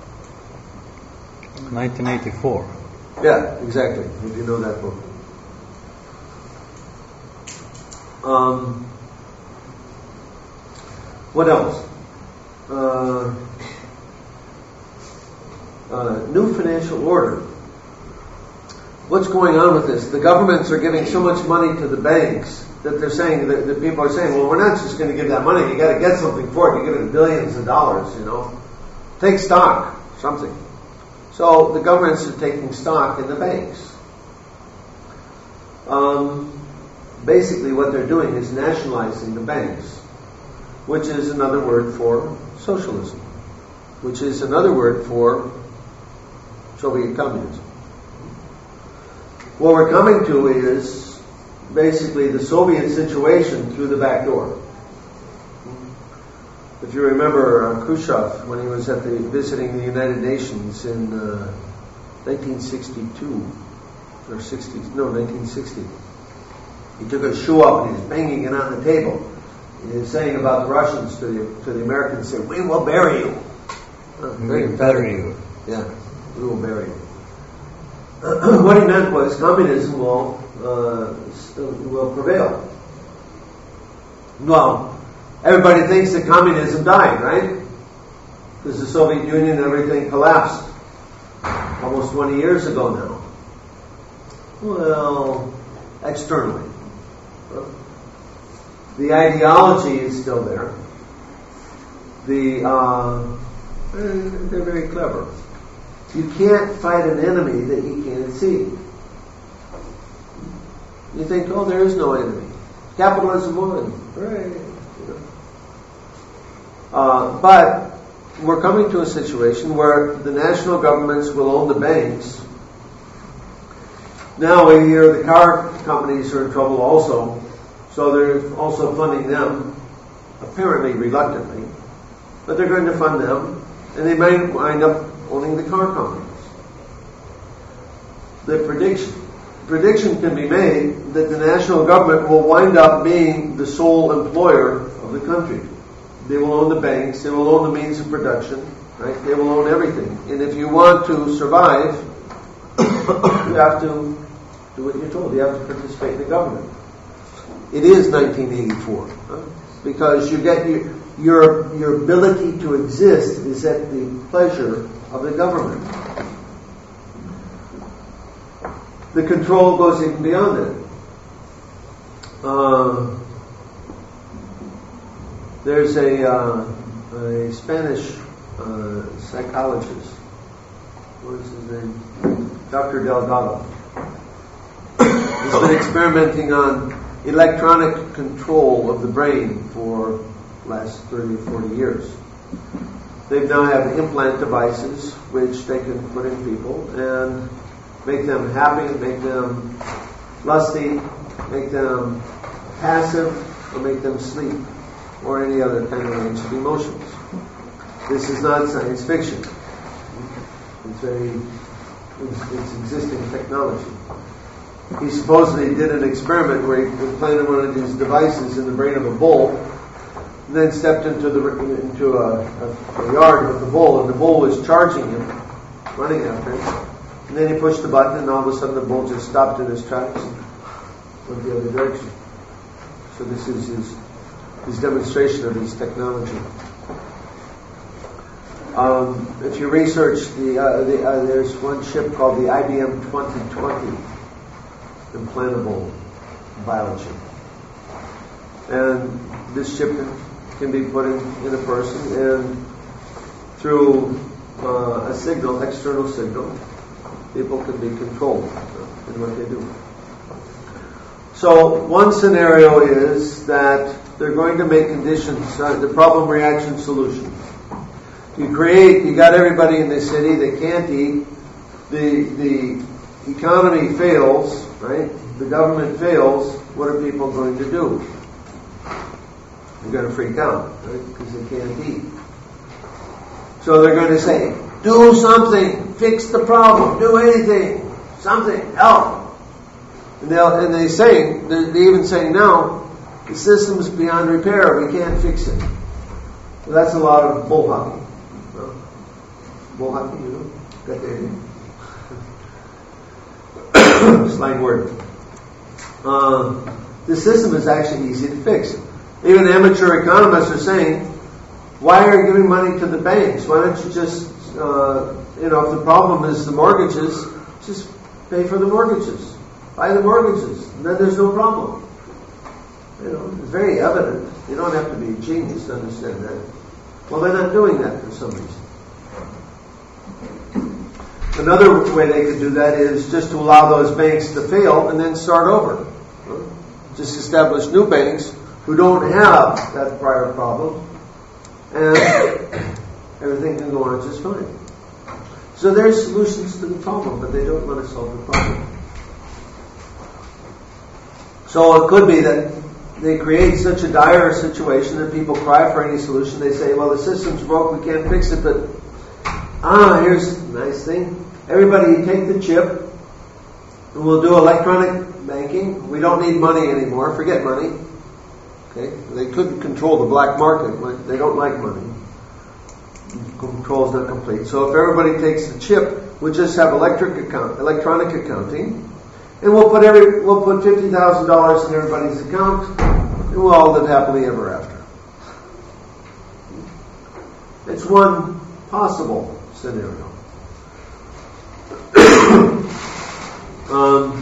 nineteen eighty-four. Yeah, exactly. If you know that book. Um, what else? Uh, uh, new financial order. What's going on with this? The governments are giving so much money to the banks that they're saying that, that people are saying, well, we're not just going to give that money. You got to get something for it. You give it billions of dollars. You know, take stock, something. So the governments are taking stock in the banks. Um, basically, what they're doing is nationalizing the banks, which is another word for socialism, which is another word for Soviet communism. What we're coming to is basically the Soviet situation through the back door. If you remember uh, Khrushchev, when he was at the visiting the United Nations in uh, nineteen sixty-two or sixty, no, nineteen sixty, he took a shoe up and he was banging it on the table. He was saying about the Russians to the to the Americans, saying, "We will bury you." Uh, We will bury you. Yeah, we will bury you. What he meant was communism will uh, will prevail. Well, everybody thinks that communism died, right? Because the Soviet Union and everything collapsed almost twenty years ago now. Well, externally. The ideology is still there. The uh, they're very clever. You can't fight an enemy that you can't see. You think, oh, there is no enemy. Capitalism won. Hooray. You know. uh, but we're coming to a situation where the national governments will own the banks. Now we hear the car companies are in trouble also, so they're also funding them, apparently reluctantly, but they're going to fund them, and they might wind up owning the car companies. The prediction prediction can be made that the national government will wind up being the sole employer of the country. They will own the banks, they will own the means of production, right? They will own everything. And if you want to survive, you have to do what you're told. You have to participate in the government. It is nineteen eighty-four, huh? Because you get your, your your ability to exist is at the pleasure of the government. The control goes even beyond it. Uh, there's a uh, a Spanish uh, psychologist. What is his name? Doctor Delgado. He's been experimenting on electronic control of the brain for the last thirty or forty years. They now have implant devices which they can put in people and make them happy, make them lusty, make them passive, or make them sleep, or any other kind of range of emotions. This is not science fiction. It's a it's, it's existing technology. He supposedly did an experiment where he implanted one of these devices in the brain of a bull, and then stepped into the into a, a, a yard with the bull, and the bull was charging him, running after him. And then he pushed the button, and all of a sudden the bull just stopped in his tracks and went the other direction. So this is his, his demonstration of his technology. Um, if you research the, uh, the uh, there's one chip called the I B M twenty twenty implantable biochip, and this chip can be put in, in a person, and through uh, a signal, external signal, people can be controlled in what they do. So one scenario is that they're going to make conditions, uh, the problem, reaction, solution. You create, you got everybody in the city that can't eat, the the economy fails, right? The government fails, what are people going to do? They're going to freak out, right? Because they can't eat. So they're going to say, do something, fix the problem, do anything, something, help. And they'll, and they say, they're even saying now, the system's beyond repair, we can't fix it. Well, that's a lot of bull hockey. Well, bull hockey, you know, got the slang word. Uh, the system is actually easy to fix. Even amateur economists are saying, why are you giving money to the banks? Why don't you just, uh, you know, if the problem is the mortgages, just pay for the mortgages. Buy the mortgages. And then there's no problem. You know, it's very evident. You don't have to be a genius to understand that. Well, they're not doing that for some reason. Another way they could do that is just to allow those banks to fail and then start over. Just establish new banks who don't have that prior problem, and everything can go on just fine. So there's solutions to the problem, but they don't want to solve the problem. So it could be that they create such a dire situation that people cry for any solution. They say, well, the system's broke, we can't fix it, but ah, here's a nice thing. Everybody take the chip, and we'll do electronic banking. We don't need money anymore. Forget money. Okay? They couldn't control the black market. They don't like money. Control is not complete. So if everybody takes the chip, we'll just have electric account, electronic accounting, And we'll put every we'll put fifty thousand dollars in everybody's account, and we'll all live happily ever after. It's one possible scenario. um,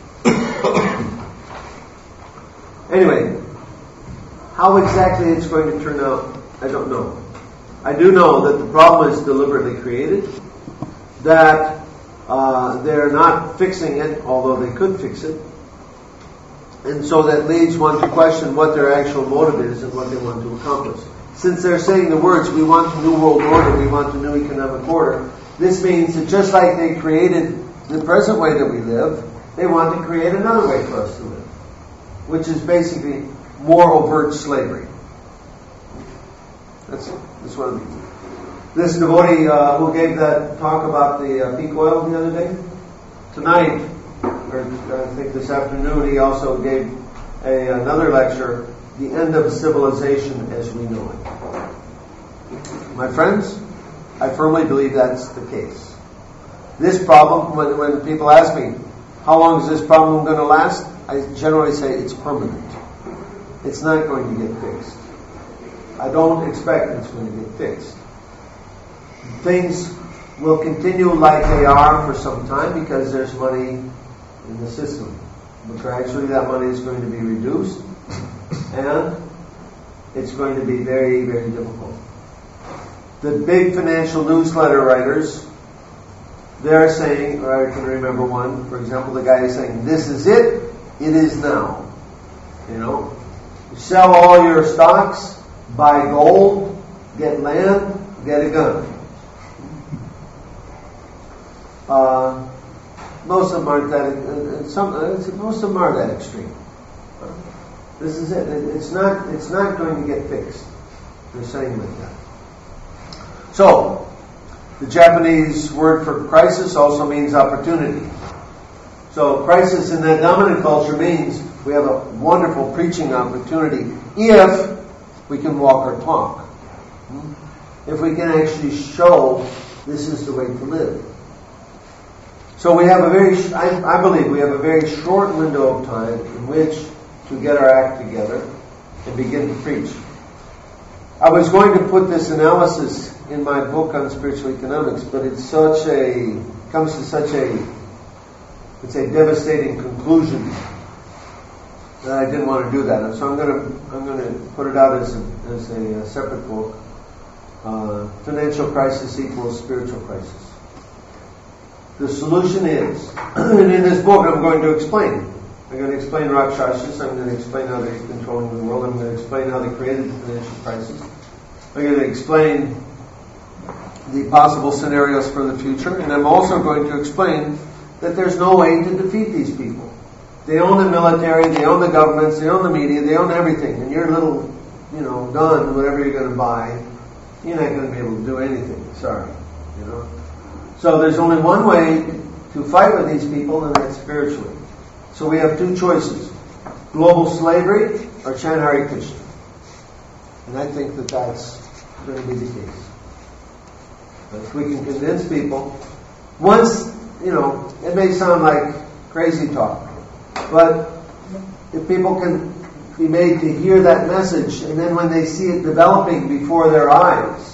anyway, how exactly it's going to turn out, I don't know. I do know that the problem is deliberately created, that uh, they're not fixing it, although they could fix it, and so that leads one to question what their actual motive is and what they want to accomplish. Since they're saying the words, we want a new world order, we want a new economic order, this means that just like they created the present way that we live, they want to create another way for us to live, which is basically more overt slavery. That's, that's what it means. This devotee uh, who gave that talk about the uh, peak oil the other day, tonight, or I think this afternoon, he also gave a, another lecture, The End of Civilization as We Know It. My friends, I firmly believe that's the case. This problem, when, when people ask me, how long is this problem going to last? I generally say it's permanent. It's not going to get fixed. I don't expect it's going to get fixed. Things will continue like they are for some time because there's money in the system. But gradually that money is going to be reduced, and it's going to be very, very difficult. The big financial newsletter writers, they're saying, or I can remember one, for example, the guy is saying, this is it, it is now. You know, sell all your stocks, buy gold, get land, get a gun. Uh, most of them aren't that. Uh, some, uh, most of them are that extreme. This is it. It's not. It's not going to get fixed. They're saying like that. So, the Japanese word for crisis also means opportunity. So, crisis in that dominant culture means we have a wonderful preaching opportunity if we can walk our talk. If we can actually show this is the way to live. So we have a very, I, I believe we have a very short window of time in which to get our act together and begin to preach. I was going to put this analysis in my book on spiritual economics, but it's such a, comes to such a, it's a devastating conclusion that I didn't want to do that. And so I'm going to, I'm going to put it out as a, as a, a separate book. Uh, financial crisis equals spiritual crisis. The solution is, and in this book I'm going to explain. I'm going to explain Rakshasas, I'm going to explain how they're controlling the world, I'm going to explain how they created the financial crisis. I'm going to explain the possible scenarios for the future, and I'm also going to explain that there's no way to defeat these people. They own the military, they own the governments, they own the media, they own everything, and your little, you know, gun, whatever you're going to buy, you're not going to be able to do anything. Sorry, you know. So there's only one way to fight with these people, and that's spiritually. So we have two choices: global slavery or chant Hare Krishna. And I think that that's going to be the case. But if we can convince people, once, you know, it may sound like crazy talk, but if people can be made to hear that message, and then when they see it developing before their eyes,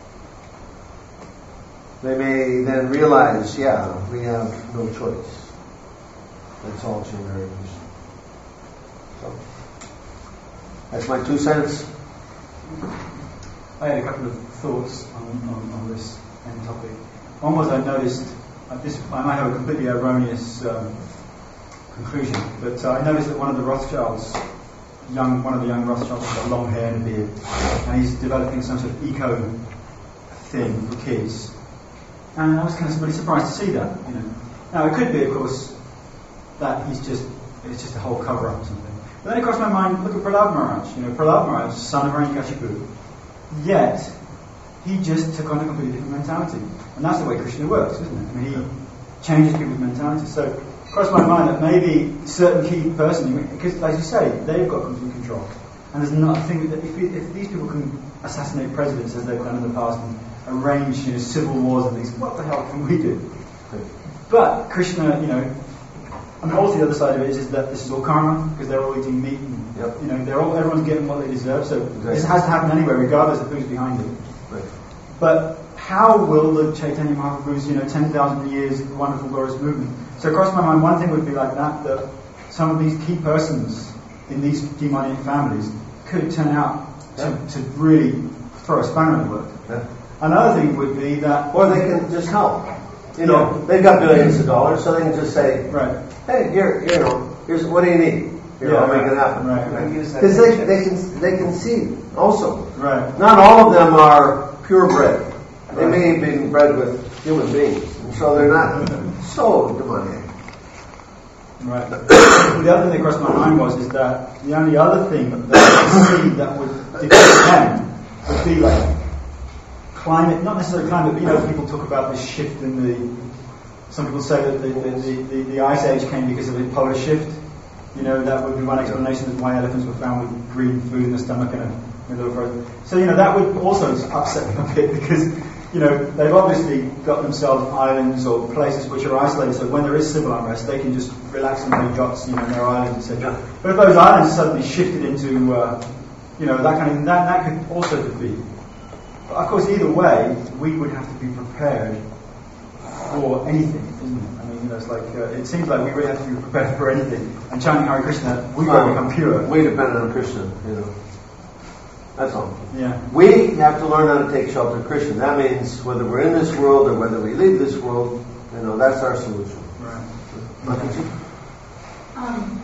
they may then realize, yeah, we have no choice. That's all chant Hare Krishna. So, that's my two cents. I had a couple of thoughts on, on, on this end topic. One was I noticed, uh, this, I might have a completely erroneous um, conclusion, but uh, I noticed that one of the Rothschilds, young, one of the young Rothschilds has got long hair and a beard, and he's developing some sort of eco thing for kids. And I was kind of really surprised to see that. You know, now it could be, of course, that he's just it's just a whole cover up or something. But then it crossed my mind. Look at Prahlad Maharaj. You know, Prahlad Maharaj, son of Hiranyakashipu, yet he just took on a completely different mentality, and that's the way Krishna works, isn't it? I mean, he changes people's mentality. So it crossed my mind that maybe a certain key person, because as you say, they've got complete control, and there's nothing that if, if these people can assassinate presidents as they've done in the past and arrange, you know, civil wars and things, what the hell can we do? But Krishna, you know, I mean, also the other side of it is, is that this is all karma, because they're all eating meat, and Yep. you know, they're all, everyone's getting what they deserve. So Exactly. this has to happen anyway, regardless of who's behind it. Right. But how will the Chaitanya Mahaprabhu's, you know, ten thousand years wonderful glorious movement? So across my mind, one thing would be like that, that some of these key persons in these demonic families could turn out to, Yeah. to really throw a spanner in the work. Yeah. Another thing would be that, Or they can just help. You know, Yeah. they've got billions of dollars, so they can just say, right, hey, here, you know, here's what do you need? Here, Yeah, I'll make right. it happen. Right, right. Because they, they can they can see also. right, Not all of them are purebred. They Right. may have been bred with human beings, and so they're not so demoniac. right. The other thing that crossed my mind was is that the only other thing that I could see that would defeat them would be like climate, not necessarily climate, but you know, people talk about this shift in the. Some people say that the the, the, the, the ice age came because of the polar shift. You know, that would be one explanation of why elephants were found with green food in the stomach and a middle of the road. So, you know, that would also upset them a bit because, you know, they've obviously got themselves islands or places which are isolated, so when there is civil unrest, they can just relax on their yachts, you know, in their islands, et cetera. But if those islands suddenly shifted into, uh, you know, that kind of, that, that could also defeat. But of course, either way, we would have to be prepared for anything, isn't it? I mean, you know, it's like, uh, it seems like we really have to be prepared for anything. And chanting Hare Krishna, we will become pure. We depend on Krishna, you know. That's all. Yeah. We have to learn how to take shelter of Krishna. That means whether we're in this world or whether we leave this world, you know, that's our solution. Right. Mataji? Um,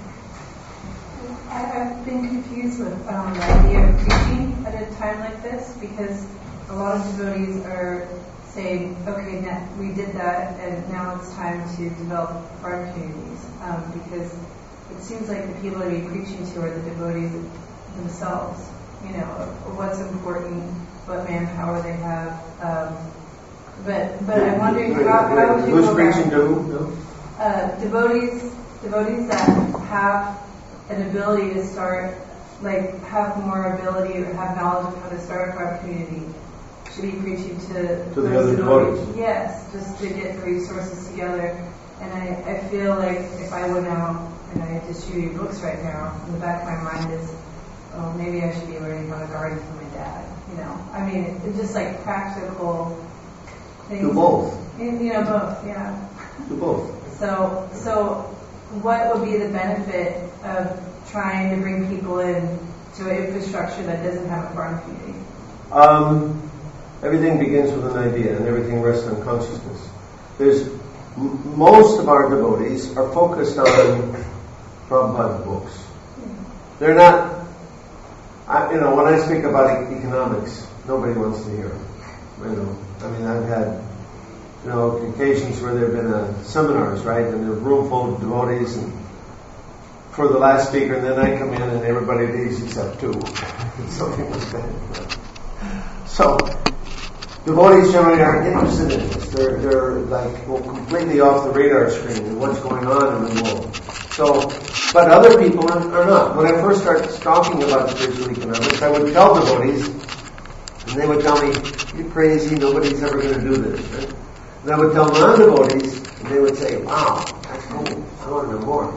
I, I've been confused with um, the idea of preaching at a time like this because a lot of devotees are saying, okay, now we did that and now it's time to develop farm communities um, because it seems like the people that we're preaching to are the devotees themselves, you know, what's important, what manpower they have. Um, but but I'm wondering how, how would you Who's go preaching about- to who? uh, devotees, devotees that have an ability to start, like have more ability or have knowledge of how to start a farm community, should be preaching to, To the those other devotees. Yes, just to get the resources together. And I, I feel like if I went out and I distributed books right now, in the back of my mind is, oh, maybe I should be learning how to garden from my dad. You know, I mean, it's just like practical things. Do both. You know, both, yeah. Do both. So, so what would be the benefit of trying to bring people in to an infrastructure that doesn't have a farm community? Um, everything begins with an idea, and everything rests on consciousness. There's m- most of our devotees are focused on Prabhupada books. They're not. I, you know, when I speak about e- economics, nobody wants to hear it. You know, I mean, I've had, you know, occasions where there have been uh, seminars, right, and there's a room full of devotees, and for the last speaker, and then I come in and everybody leaves except two, something like that. So, devotees generally aren't interested in this. They're they're like well, completely off the radar screen and what's going on in the world. So, but other people are, are not. When I first started talking about spiritual economics, I would tell devotees, and they would tell me, "You're crazy. Nobody's ever going to do this." Right? And I would tell non-devotees, and they would say, "Wow, that's cool. I want to know more."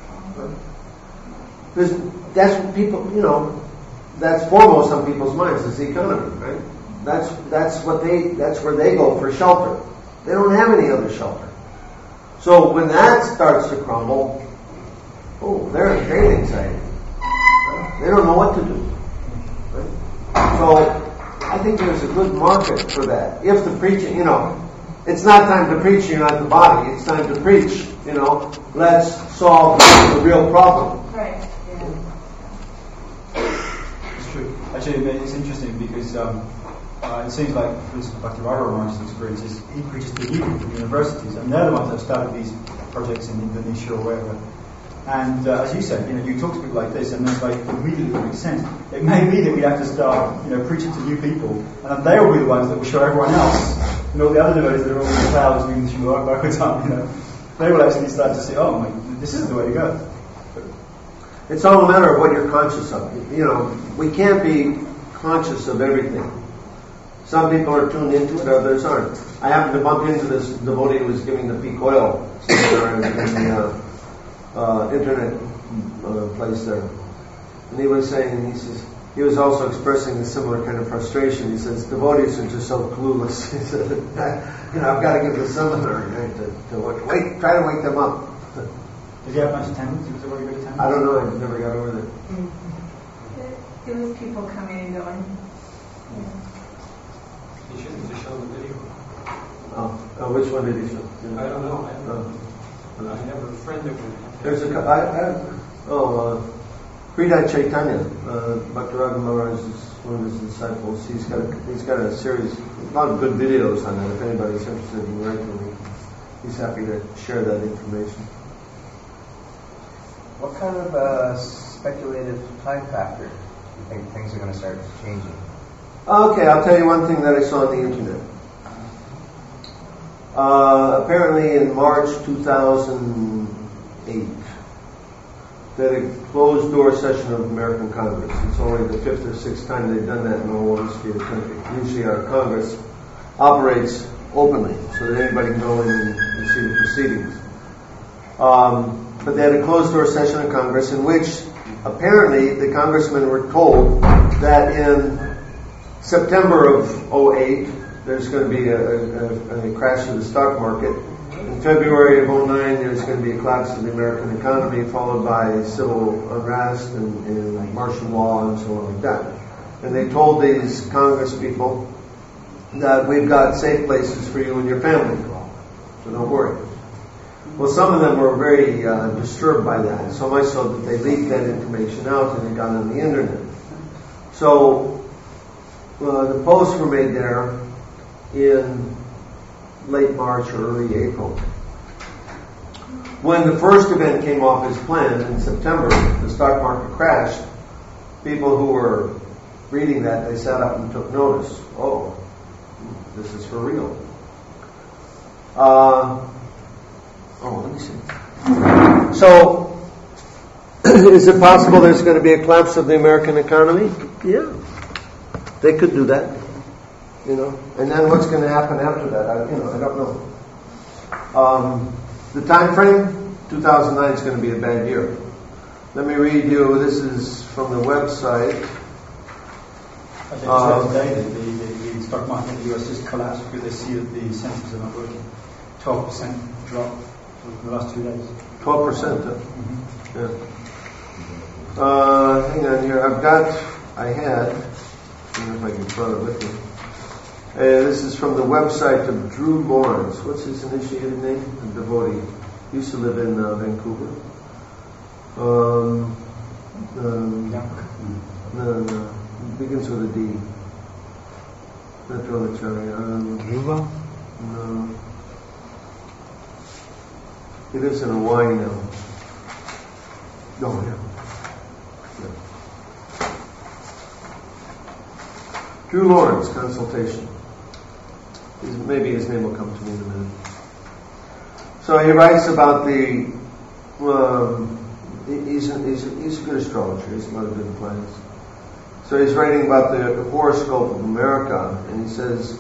Because that's what people, you know, that's foremost on people's minds is the economy, right? That's that's what they that's where they go for shelter. They don't have any other shelter. So when that starts to crumble, oh, they're in great anxiety. They don't know what to do. Right? So I think there's a good market for that. If the preaching, you know, it's not time to preach, you're not the body. It's time to preach, you know, let's solve the real problem. Right. It's true. Actually, it's interesting because um, uh, it seems like, for instance, Bhakti-Rama Raman's experiences, he preaches to youth in universities, and they're the ones that have started these projects in Indonesia or wherever. And uh, as you said, you know, you talk to people like this, and it's like immediately makes sense. It may be that we have to start, you know, preaching to new people, and they will be the ones that will show everyone else. You know, the other devotees that are all in the clouds doing the Srimad Bhagavatam, you know, they will actually start to say, oh, my, this is the way to go. It's all a matter of what you're conscious of. You know, we can't be conscious of everything. Some people are tuned into it, others aren't. I happened to bump into this devotee who was giving the peak oil seminar in, in, uh, uh, internet uh, place there. And he was saying, he says, he was also expressing a similar kind of frustration. He says, devotees are just so clueless. He said, you know, I've got to give the seminar right, to, to wait, try to wake them up. Did you have much attendance? Was it very good attendance? I don't know. I never got over there. It, it was people coming and going. He shouldn't have shown the video. Oh, oh which one did he show? Yeah. I don't know. I, Oh. I have a friend that went. There's a, cou- I, I, oh, uh, Sridhar Chaitanya, uh, Bhakti Raga Maharaj is one of his disciples. He's got a, he's got a series, a lot of good videos on that. If anybody's interested in writing, he's happy to share that information. What kind of uh, speculative time factor do you think things are going to start changing? Okay, I'll tell you one thing that I saw on the internet. Uh, apparently in March two thousand eight, they had a closed door session of American Congress. It's only the fifth or sixth time they've done that in the whole history of the country. Usually our Congress operates openly so that anybody can go in and, and see the proceedings. Um, but they had a closed door session of Congress in which apparently the congressmen were told that in September of oh eight there's going to be a, a, a crash of the stock market. In February of oh nine there's going to be a collapse of the American economy followed by civil unrest and, and martial law and so on like that. And they told these Congress people that we've got safe places for you and your family, so don't worry. Well, some of them were very uh, disturbed by that, so much so that they leaked that information out and it got on the internet. So uh, the posts were made there in late March or early April. When the first event came off as planned in September, the stock market crashed, people who were reading that, they sat up and took notice. Oh, this is for real. Uh, oh, let me see. So, is it possible there's going to be a collapse of the American economy? Yeah. They could do that. You know, and then what's going to happen after that? I, you know, I don't know. Um, the time frame, two thousand nine is going to be a bad year. Let me read you. This is from the website. I think Uh, today that the, the, the stock market in the U S has collapsed because they see that the incentives are not working. twelve percent drop in the last two days. Twelve percent. Mm-hmm. Yeah. Uh, hang on here. I've got. I had. I don't know if I can throw it with me. Uh, this is from the website of Drew Lawrence. What's his initiated name? A devotee. He used to live in uh, Vancouver. Um, um, Yeah. no, no. It begins with a D. Not Dronacharya. Um, Dhruva? no. He lives in Hawaii now. Oh, yeah. yeah. Drew Lawrence, consultation. His, maybe his name will come to me in a minute. So he writes about the. Um, he's, a, he's, a, he's a good astrologer. He's a lot of good planets. So he's writing about the horoscope of America, and he says.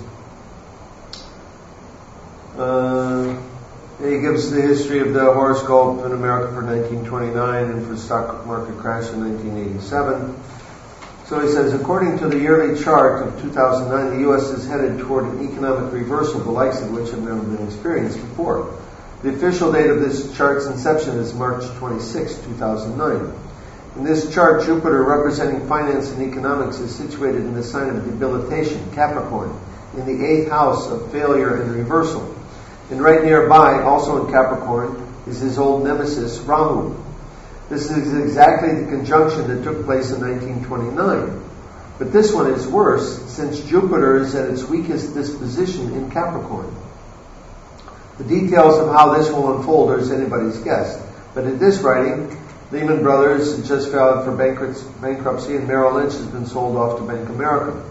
Uh, he gives the history of the horoscope in America for nineteen twenty-nine and for stock market crash in nineteen eighty-seven. So he says, according to the yearly chart of two thousand nine, the U S is headed toward an economic reversal, the likes of which have never been experienced before. The official date of this chart's inception is March twenty-sixth, two thousand nine. In this chart, Jupiter, representing finance and economics, is situated in the sign of debilitation, Capricorn, in the eighth house of failure and reversal. And right nearby, also in Capricorn, is his old nemesis, Rahu. This is exactly the conjunction that took place in nineteen twenty-nine. But this one is worse, since Jupiter is at its weakest disposition in Capricorn. The details of how this will unfold are as anybody's guess. But at this writing, Lehman Brothers has just filed for bankruptcy and Merrill Lynch has been sold off to Bank of America.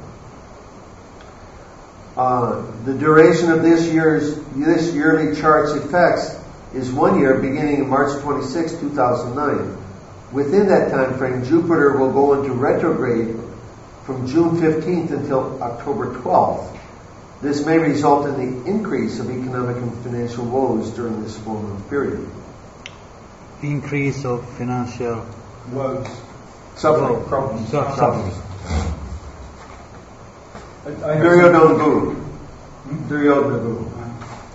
Uh, the duration of this year's this yearly chart's effects is one year beginning March twenty-sixth, two thousand nine. Within that time frame, Jupiter will go into retrograde from June fifteenth until October twelfth. This may result in the increase of economic and financial woes during this four-month period. increase of financial Woes. Suffering. Problems. su- suffering. I, I have Duryodhana Guru. Hmm? Duryodhana Guru. some-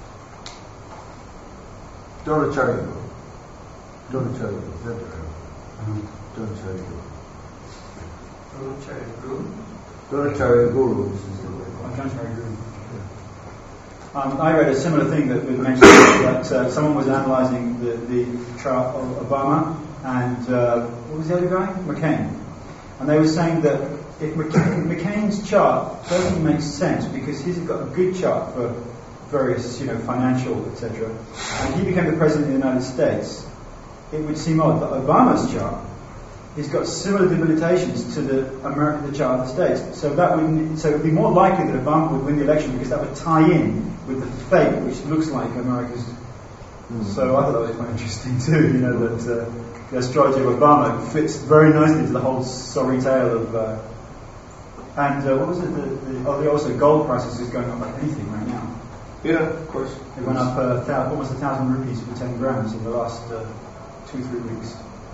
Dronacharya Guru. Dronacharya Guru. Not Duryodhana. Um, Dronacharya Guru. Dronacharya Guru. Dronacharya Guru is his name. I'm trying to agree. Um, I read a similar thing that was mentioned that uh, someone was analysing the, the chart of Obama and uh, what was the other guy? McCain. And they were saying that if McCain, McCain's chart doesn't make sense because he's got a good chart for various, you know, financial, et cetera, and he became the president of the United States, it would seem odd that Obama's chart he's got similar debilitations to the American, the chart of the States. So that would, so it would be more likely that Obama would win the election because that would tie in with the fate, which looks like America's. Mm. So I thought that was quite interesting too. You know that uh, the astrology of Obama fits very nicely into the whole sorry tale of. Uh, and uh, what was it? The, the, oh, the also gold prices is going up like anything right now. Yeah, of course. It went up uh, thou- almost a thousand rupees for ten grams in the last uh, two three weeks.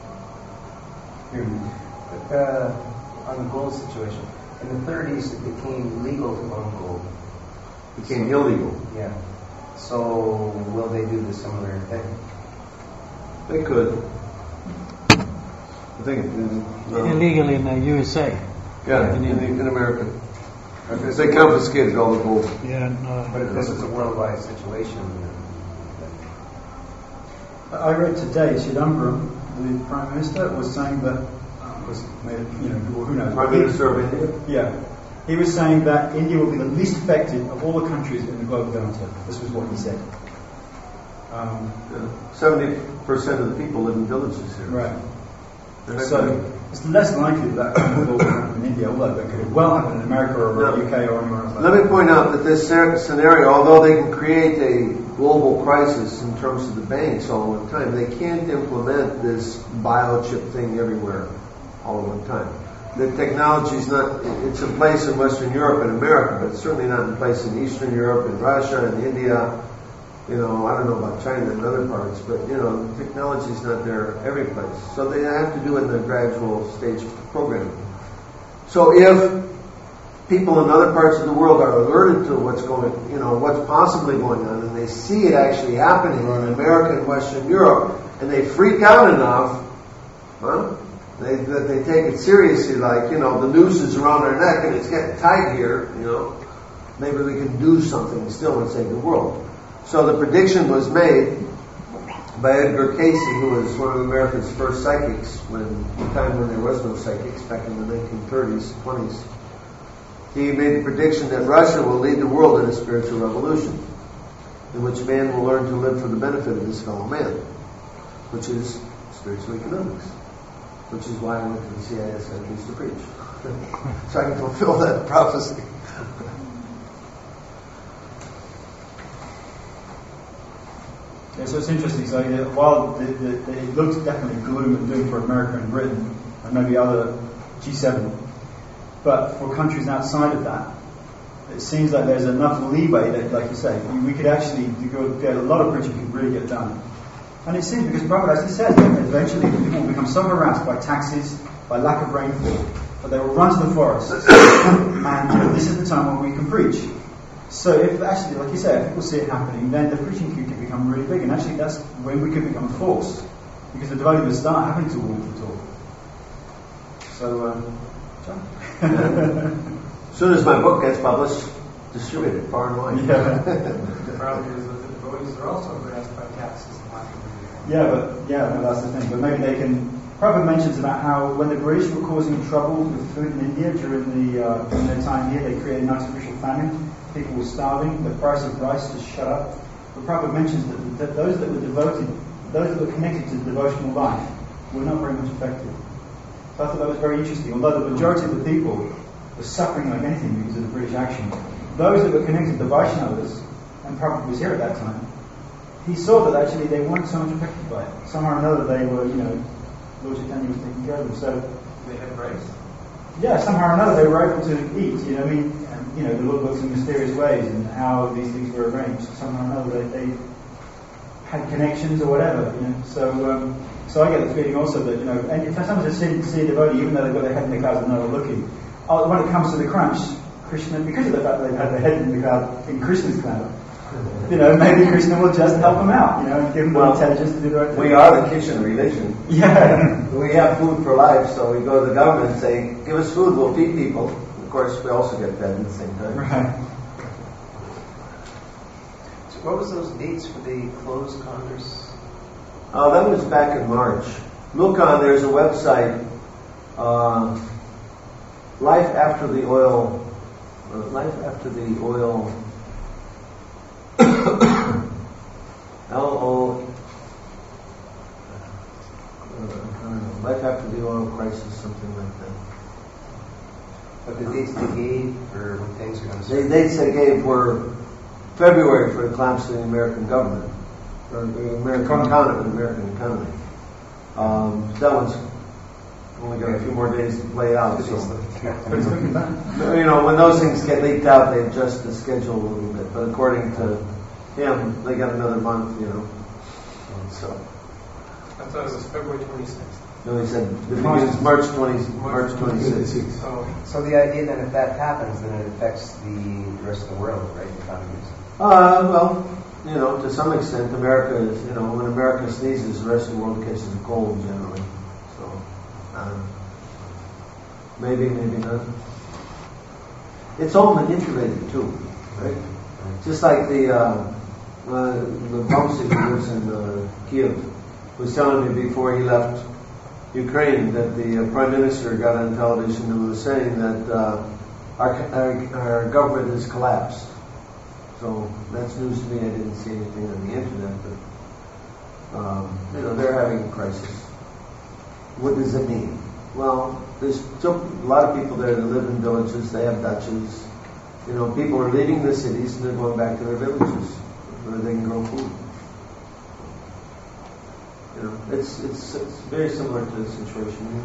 But, uh, on the gold situation, in the thirties it became legal to own gold. Became illegal. Yeah. So will they do the similar thing? They could. I think it, uh, Illegal in the U S A. yeah, in, in, in America. Because they confiscated all the gold. Yeah, no, But if this is a worldwide situation, I read today Chidambaram, the Prime Minister, was saying that, uh, was made, you know, well, who knows? Prime Minister of India. Yeah. He was saying that India will be the least affected of all the countries in the global downturn. This was what he said. Um, Seventy percent of the people live in villages here. right. They're not So gonna- it's less likely that that will happen in India, although that could well happen in America or No. U K or anywhere else. Like Let that. me point out that this scer- scenario, although they can create a global crisis in terms of the banks all at one time, they can't implement this biochip thing everywhere all at one time. The technology is not, it's in place in Western Europe and America, but it's certainly not in place in Eastern Europe and Russia and India. You know, I don't know about China and other parts, but, you know, the technology is not there every place. So they have to do it in the gradual stage programming. So if people in other parts of the world are alerted to what's going, you know, what's possibly going on, and they see it actually happening in America and Western Europe, and they freak out enough, well, they, that they take it seriously, like, you know, the noose is around our neck and it's getting tight here, you know, maybe we can do something still and save the world. So the prediction was made by Edgar Casey, who was one of America's first psychics, when the time when there was no psychics, back in the nineteen thirties, twenties. He made the prediction that Russia will lead the world in a spiritual revolution, in which man will learn to live for the benefit of his fellow man, which is spiritual economics, which is why I went to the C I S countries to preach, so I can fulfill that prophecy. Yeah, so it's interesting. So yeah, while the, the, the, it looked definitely gloom and doom for America and Britain and maybe other G seven, but for countries outside of that, it seems like there's enough leeway that, like you say, we, we could actually go, get a lot of preaching could really get done. And it seems because Prophet actually says that eventually people will become so harassed by taxes, by lack of rainfall, that they will run to the forests, and you know, this is the time when we can preach. So if actually, like you say, if people see it happening, then the preaching queue can become really big, and actually that's when we could become a force, because the devotees will start having to walk the talk. So, um, John? As soon as my book gets published, distribute it far and wide. Yeah. The problem is that the devotees are also harassed by taxes and lack of Yeah, but yeah, no, that's the thing. But maybe they can. Prabhupada mentions about how when the British were causing trouble with food in India during the uh, during their time here, they created an artificial famine. People were starving. The price of rice just shut up. But Prabhupada mentions that, that those that were devoted, those that were connected to the devotional life, were not very much affected. So I thought that was very interesting. Although the majority of the people were suffering like anything because of the British action, those that were connected to Vaishnavas, and Prabhupada was here at that time, he saw that actually they weren't so much affected by it. Somehow or another they were, you know, Lord Chaitanya was taking care of them. So they have rice. yeah, somehow or another they were able to eat. You know, I mean, and, you know, the Lord works in mysterious ways, and how these things were arranged. Somehow or another they, they had connections or whatever, you know. So, um, so I get the feeling also that, you know, and if sometimes I see, see a devotee, even though they've got their head in the clouds and they're looking, oh, when it comes to the crunch, Krishna, because of the fact that they've had their head in the cloud, in Krishna's cloud, you know, maybe Krishna will just help them out, you know, and give them Well, the intelligence to do the right thing. We are the kitchen religion. Yeah. We have food for life, so we go to the government and say, give us food, we'll feed people. Of course, we also get fed at the same time. Right. So what was those dates for the closed Congress? Uh, that was back in March. Look on, there's a website, uh, Life After the Oil, uh, Life After the Oil, L O, uh, I don't know, Life After the Oil Crisis, something like that. But the dates they gave for when things are going to The start? dates they gave were February for the collapse of the American government, or the American economy, the American economy. Um, that one's only got a few more days to play out. So, But it's looking back. you know, when those things get leaked out, they adjust the schedule a little bit. But according to him, they got another month. You know, so. I thought it was February twenty-sixth. No, he said the beginning is March twentieth, March twenty-sixth. Oh, So the idea that if that happens, then it affects the rest of the world, right? Economies. Uh, well, you know, to some extent, America is, you know, when America sneezes, the rest of the world catches a cold generally. So, um, maybe, maybe not. It's all manipulated too, right? Just like the uh, uh, the Bumsy who lives in uh, Kiev was telling me before he left Ukraine that the uh, Prime Minister got on television and was saying that uh, our, our our government has collapsed. So that's news to me. I didn't see anything on the internet, but um, you know, they're having a crisis. What does it mean? Well, there's still a lot of people there that live in villages. They have duchies. You know, people are leaving the cities and they're going back to their villages where they can grow food. You know, it's it's it's very similar to the situation here.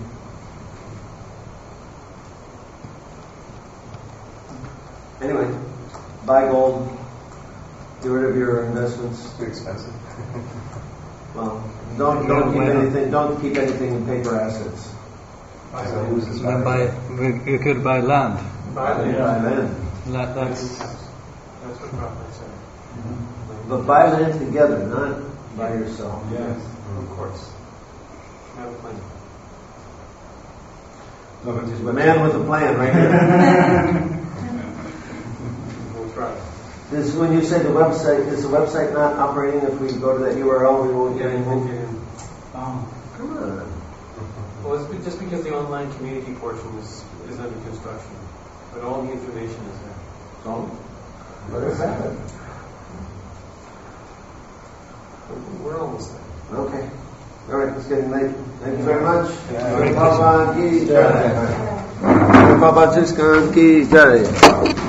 Anyway, buy gold. Get rid of your investments. Too expensive. Well, don't don't keep anything. Don't keep anything in paper assets. Buy So land. who's this Then buy, we- you could buy land. Buy land. Buy land, La- That's That's what Prabhupada said. but buy land together, not by yourself. Yes, of course. Have a plan. The man with a plan, right here. We'll try. This when you say the website is the website not operating? If we go to that U R L, we won't get any movement. Oh. Come on. Well, it's be- just because the online community portion is, is under construction, but all the information is there. So, let us have it. We're almost there. Okay. All right, it's getting late. Thank you very much. Yeah. Baba ki jai. Baba Jiskan ki jai.